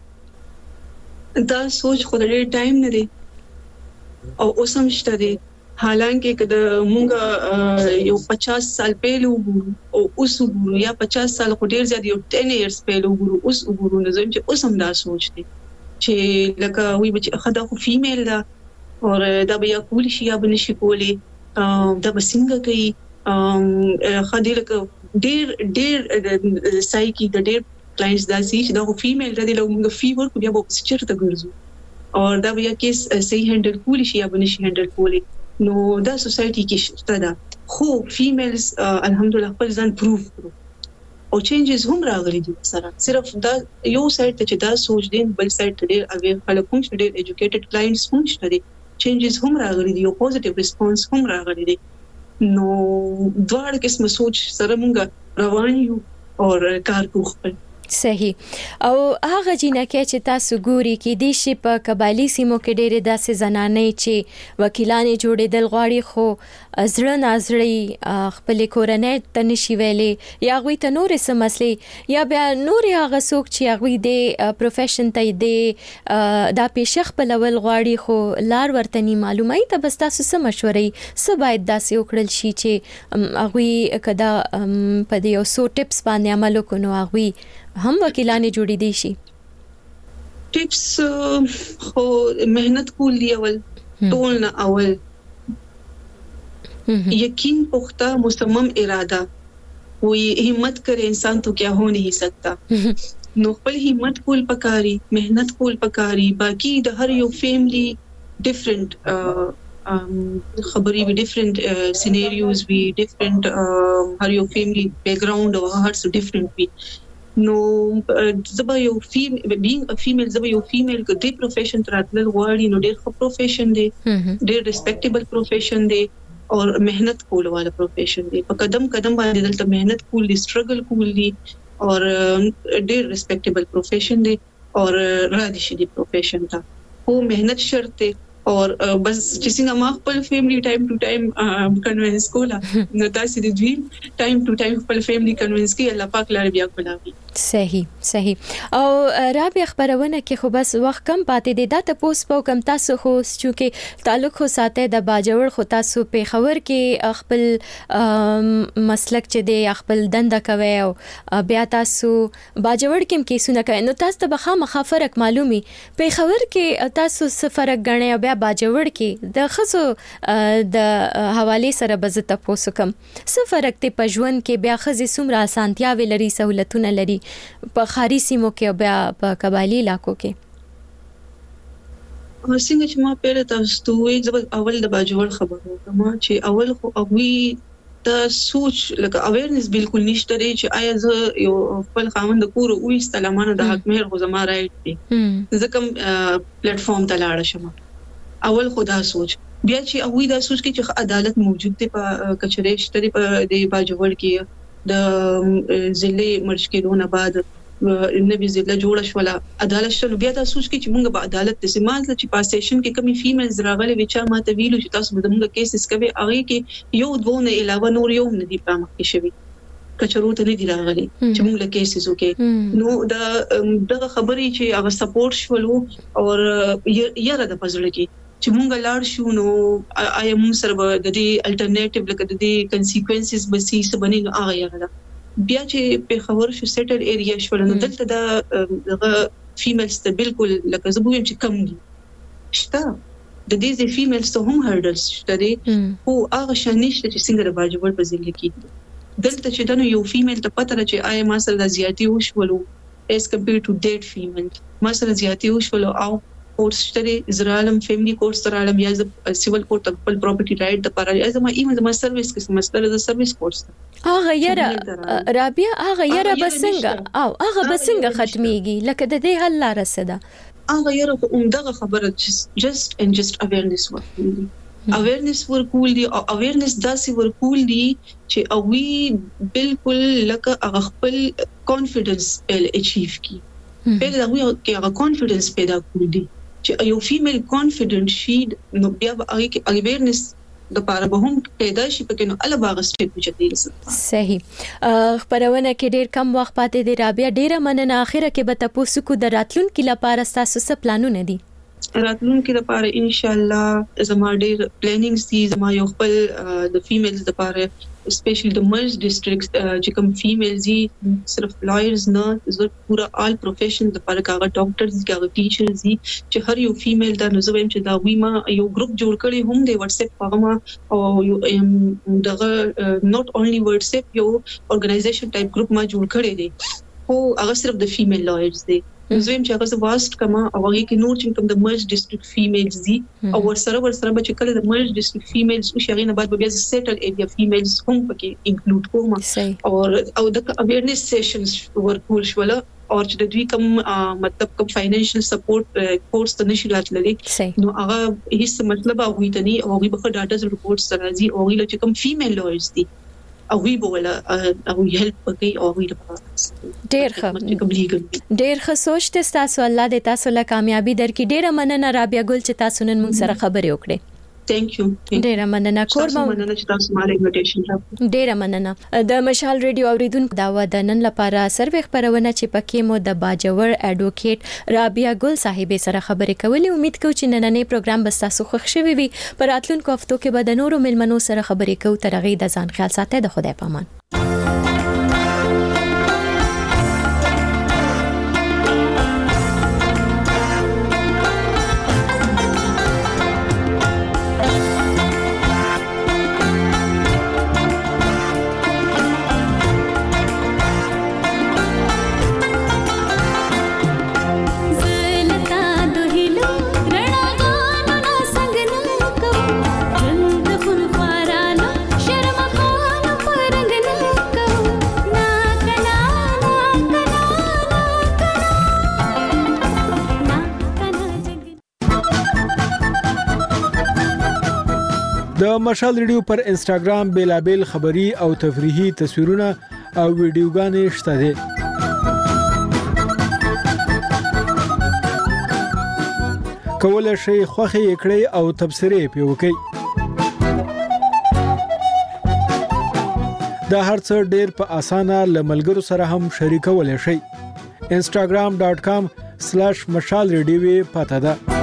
دا سوچ خو د ډېر ټایم نه دی او اوس هم شته دی. حالانکه که د مونږ یو پچاس سال پهلو وګورو او اوس وګورو یا پچاس سال خو ډېر زیات یو ټین ایئرز پهلو وګورو اوس وګورو نو زم چې اوس هم دا سوچ دی چې لکه وی بچ خدا خو فیمیل ده اور دا به یا کولی شي یا به نشي کولی، دا به څنګه کوي؟ خدای لکه ډېر ډېر سایکی د ډېر کلاینټس دا سي چې دا خو فیمیل ده د لوګ فیور کو بیا به چیرته ګرځو اور دا به یا کیس صحیح هندل کولی شي یا به نشي هندل کولی. نو دا سوسایټي کې شته ده، خو فیمیلز الحمدلله خپل ځان پروف کړو او چینجز هم راغلي دي سره. صرف دا یو سایت ته چې دا سوچ دي، بل سایت ته ډېر اویر خلک هم شته، ډېر ایجوکیټډ کلاینټس هم شته دي، چینجز هم راغلي دي او پوزټیو ریسپانس هم راغلي دي. نو دواړه قسمه سوچ سره مونږ روان یو او کار کوو خپل. صحیح. او هغه جنکه چې تاسو ګوري کې د شي په قبایلی سیمو کې ډېرې داسې زنانې چې وکیلانې جوړېدل غواړي خو زړه نازړې خپل کورنۍ ته نشي ویلې یا هغوی ته نورې څه مسلې یا بیا نورې هغه څوک چې هغوی د پروفیشن ته د دا پیشه خپلول غواړي خو لار ورته نه معلومه ته بس تاسو څه مشورې څه باید داسې وکړل شي چې هغوی که دا په دې یو څو ټپس باندې عمل وکړو نو هغوی هم وکیلانې جوړېدای شي؟ ټیپس خو مهنت کول دی اول ټول نه اول یقین پختہ مصمم ارادہ وہی ہمت کرے انسان تو کیا ہو نہیں سکتا نو خپل همت کول پکاري مهنت کول پکاري باقي د هر یو فیملی ډیفرنٹ خبري وی ډیفرنٹ سینریوز وی ډیفرنٹ هر یو فیملی بیک گراوند او هر څه ډیفرنٹ وی نو زبا یو فیم بینګ ا فیمیل زبا یو فیمیل کو دی پروفیشن تراتل غواړي نو ډیر ښه پروفیشن دی ډیر ریسپیکټیبل پروفیشن دی اور محنت کول والا پروفیشن دی په قدم قدم باندې دلته محنت کول دی سټرګل کول دی اور ډیر ریسپیکټیبل پروفیشن دی اور را دي شي دی پروفیشن تا او محنت شرط دی اور بس چې څنګه ما خپل فیملی ټایم ټو ټایم کنوینس کولا نو تاسو د دوی ټایم ټو ټایم خپل فیملی کنوینس کی الله پاک لاره بیا کولاوي صحیح صحیح او رابع خبرونه کې خو بس وخت کم پاتې دی دا ته پوس پاو کم تاسو خو چې تعلق خو ساته د باجوړ خو تاسو په خبر کې خپل مسلک چې دی خپل دنده کوي او بیا تاسو باجوړ کې کیسونه کوي نو تاسو ته بخا مخافرک معلومي په خبر کې تاسو څه فرق غنئ او بیا باجوړ کې د خصو د حواله سره بزته پوسو کم څه فرق ته پجوون کې بیا خزي سمرا سانتیاوي لري سہولتونه لري په خاري سیمو کې بیا په قبایلی علاقو کې څنګه چې ما پیره تاسو ته وایي زه اول د باجوړ خبرو کوم چې اول خو اوی د سوچ لکه اویرنس بالکل نشته دی چې آیا زه یو خپل خاوند کور او استلامانه د حق مهر خو زما رائټ دی ځکه پلیټ فارم ته لاړ شم اول خدا سوچ بیا چې اوی دا سوچ کې چې عدالت موجود دی په کچره شته په د باجوړ کې د ضلع مرج کېدونه بعد نبی ضلع جوړ شولا عدالت شنو بیا تاسو چې موږ به عدالت ته سیمال چې پاسیشن کې کمی فیمیلز راغلي وچا ماته ویلو چې تاسو موږ کیسز کوي هغه کې یو دوه نه علاوه نور یو نه دی پام کې شوی کچرو ته نه دی راغلي چې موږ له کیسز وکي نو دا دغه خبرې چې هغه سپورټ شولو او یاره د پزړه کې چې مونږ لاړ شو نو آیا مونږ سره د دې الټرنیټیو لکه د دې کنسیکوینسز به سي څه بنې نو هغه یاره ده بیا چې په خبر شو سیټل ایریا شول نو دلته دا دغه فیمیلز ته بالکل لکه زه بویم چې کم دي شته د دې فیمیلز ته هم هرډلز شته دي او هغه شانشته چې څنګه د باجوړ په ځل کې دلته چې دنو یو فیمیل ته پته چې آیا ما سره د زیاتی وشولو as compared to dead female ما سره زیاتی وشولو او کورس شته اسرائیل فیملی کورس تر عالم یا سیول کورت خپل پراپرټي رائټ د پاره از ما ایمه د سرویس کې سمستر د سرویس کورس هغه یره رابعه هغه یره بسنګ او هغه بسنګ ختميږي لکه د دې حل لاره سده هغه یره عمدغه خبره just and just awareness ورکول دي awareness ورکول دي او awareness داسې ورکول دي چې اوی بالکل لکه هغه خپل کانفیډنس اچیو کی پیدا وي کې هغه کانفیډنس پیدا کول دي چې یو فیمیل کانفیډنٹ شي نو بیا هغه کې اویرنس د پاره به هم پیدا شي پکې نو ال باغ سټیپ چته صحیح خبرونه کې ډیر کم وخت پاتې دی رابعه ډیره مننه اخره کې به تاسو کو دراتلون کې لپاره تاسو څه پلانونه دي راتلون کې لپاره ان شاء الله زما ډیر پلانینګز دي زما یو خپل د فیمیلز لپاره اسپیشلی د مرز ډیسټریکټ چې کوم فیمیلز دي صرف لایرز نه زه پورا آل پروفیشن لپاره کاغه ډاکټرز دي کاغه ټیچرز دي چې هر یو فیمیل دا نو زویم چې دا وی ما یو ګروپ جوړ کړی هم دی واتس اپ پاغه او دغه نوٹ اونلی واتس اپ یو اورګنایزیشن ټایپ ګروپ ما جوړ کړی دی او هغه صرف د فیمیل لایرز دي زویم چې هغه واسط کما او هغه کې نور چې کوم د مرج ډیسټریکټ فیمیلز دي او ورسره ورسره به چې کله د مرج ډیسټریکټ فیمیلز او شغینه بعد به بیا سیټل ایریا فیمیلز هم پکې انکلود کوم او او د اویرنس سیشنز ورکول شول او چې د دوی کوم مطلب کوم فاینانشل سپورټ کورس ته نشي راتللی نو هغه هیڅ مطلب هغه ته نه او هغه به ډاټاز ریپورټس راځي او هغه چې کوم فیمیل لایرز دي او وی بوله او هیلپ کوي او وی لپاره ډیر ښه ډیر ښه سوچ ته تاسو الله دې تاسو له کامیابی درکې ډیره مننه رابعه ګل چې تاسو نن موږ سره خبرې وکړې ثانک یو ډیره مننه کوربه مننه چې تاسو ماره انویټیشن راکړه ډیره مننه د مشال ریډیو اوریدونکو دا و د نن لپاره سروې خبرونه چې پکې مو د باجوړ اډوکیټ رابعه ګل صاحبې سره خبرې کولې امید کوم چې نننې پروګرام به تاسو خوښ شوي وي پر راتلونکو هفتو کې به د نورو ملمنو سره خبرې کوو تر هغې د ځان خیال ساتئ د خدای پامان د مشال ریډیو پر انستګرام بیلابل خبری او تفریحي تصویرونه او ویډیوګانې شته دي. کولای شئ خوښي کړئ او تبصرې پې وکړئ. دا هرڅه ډېر په اسانه له ملګرو سره هم شریکولی شئ. instagram dot com slash mashal radio پته ده.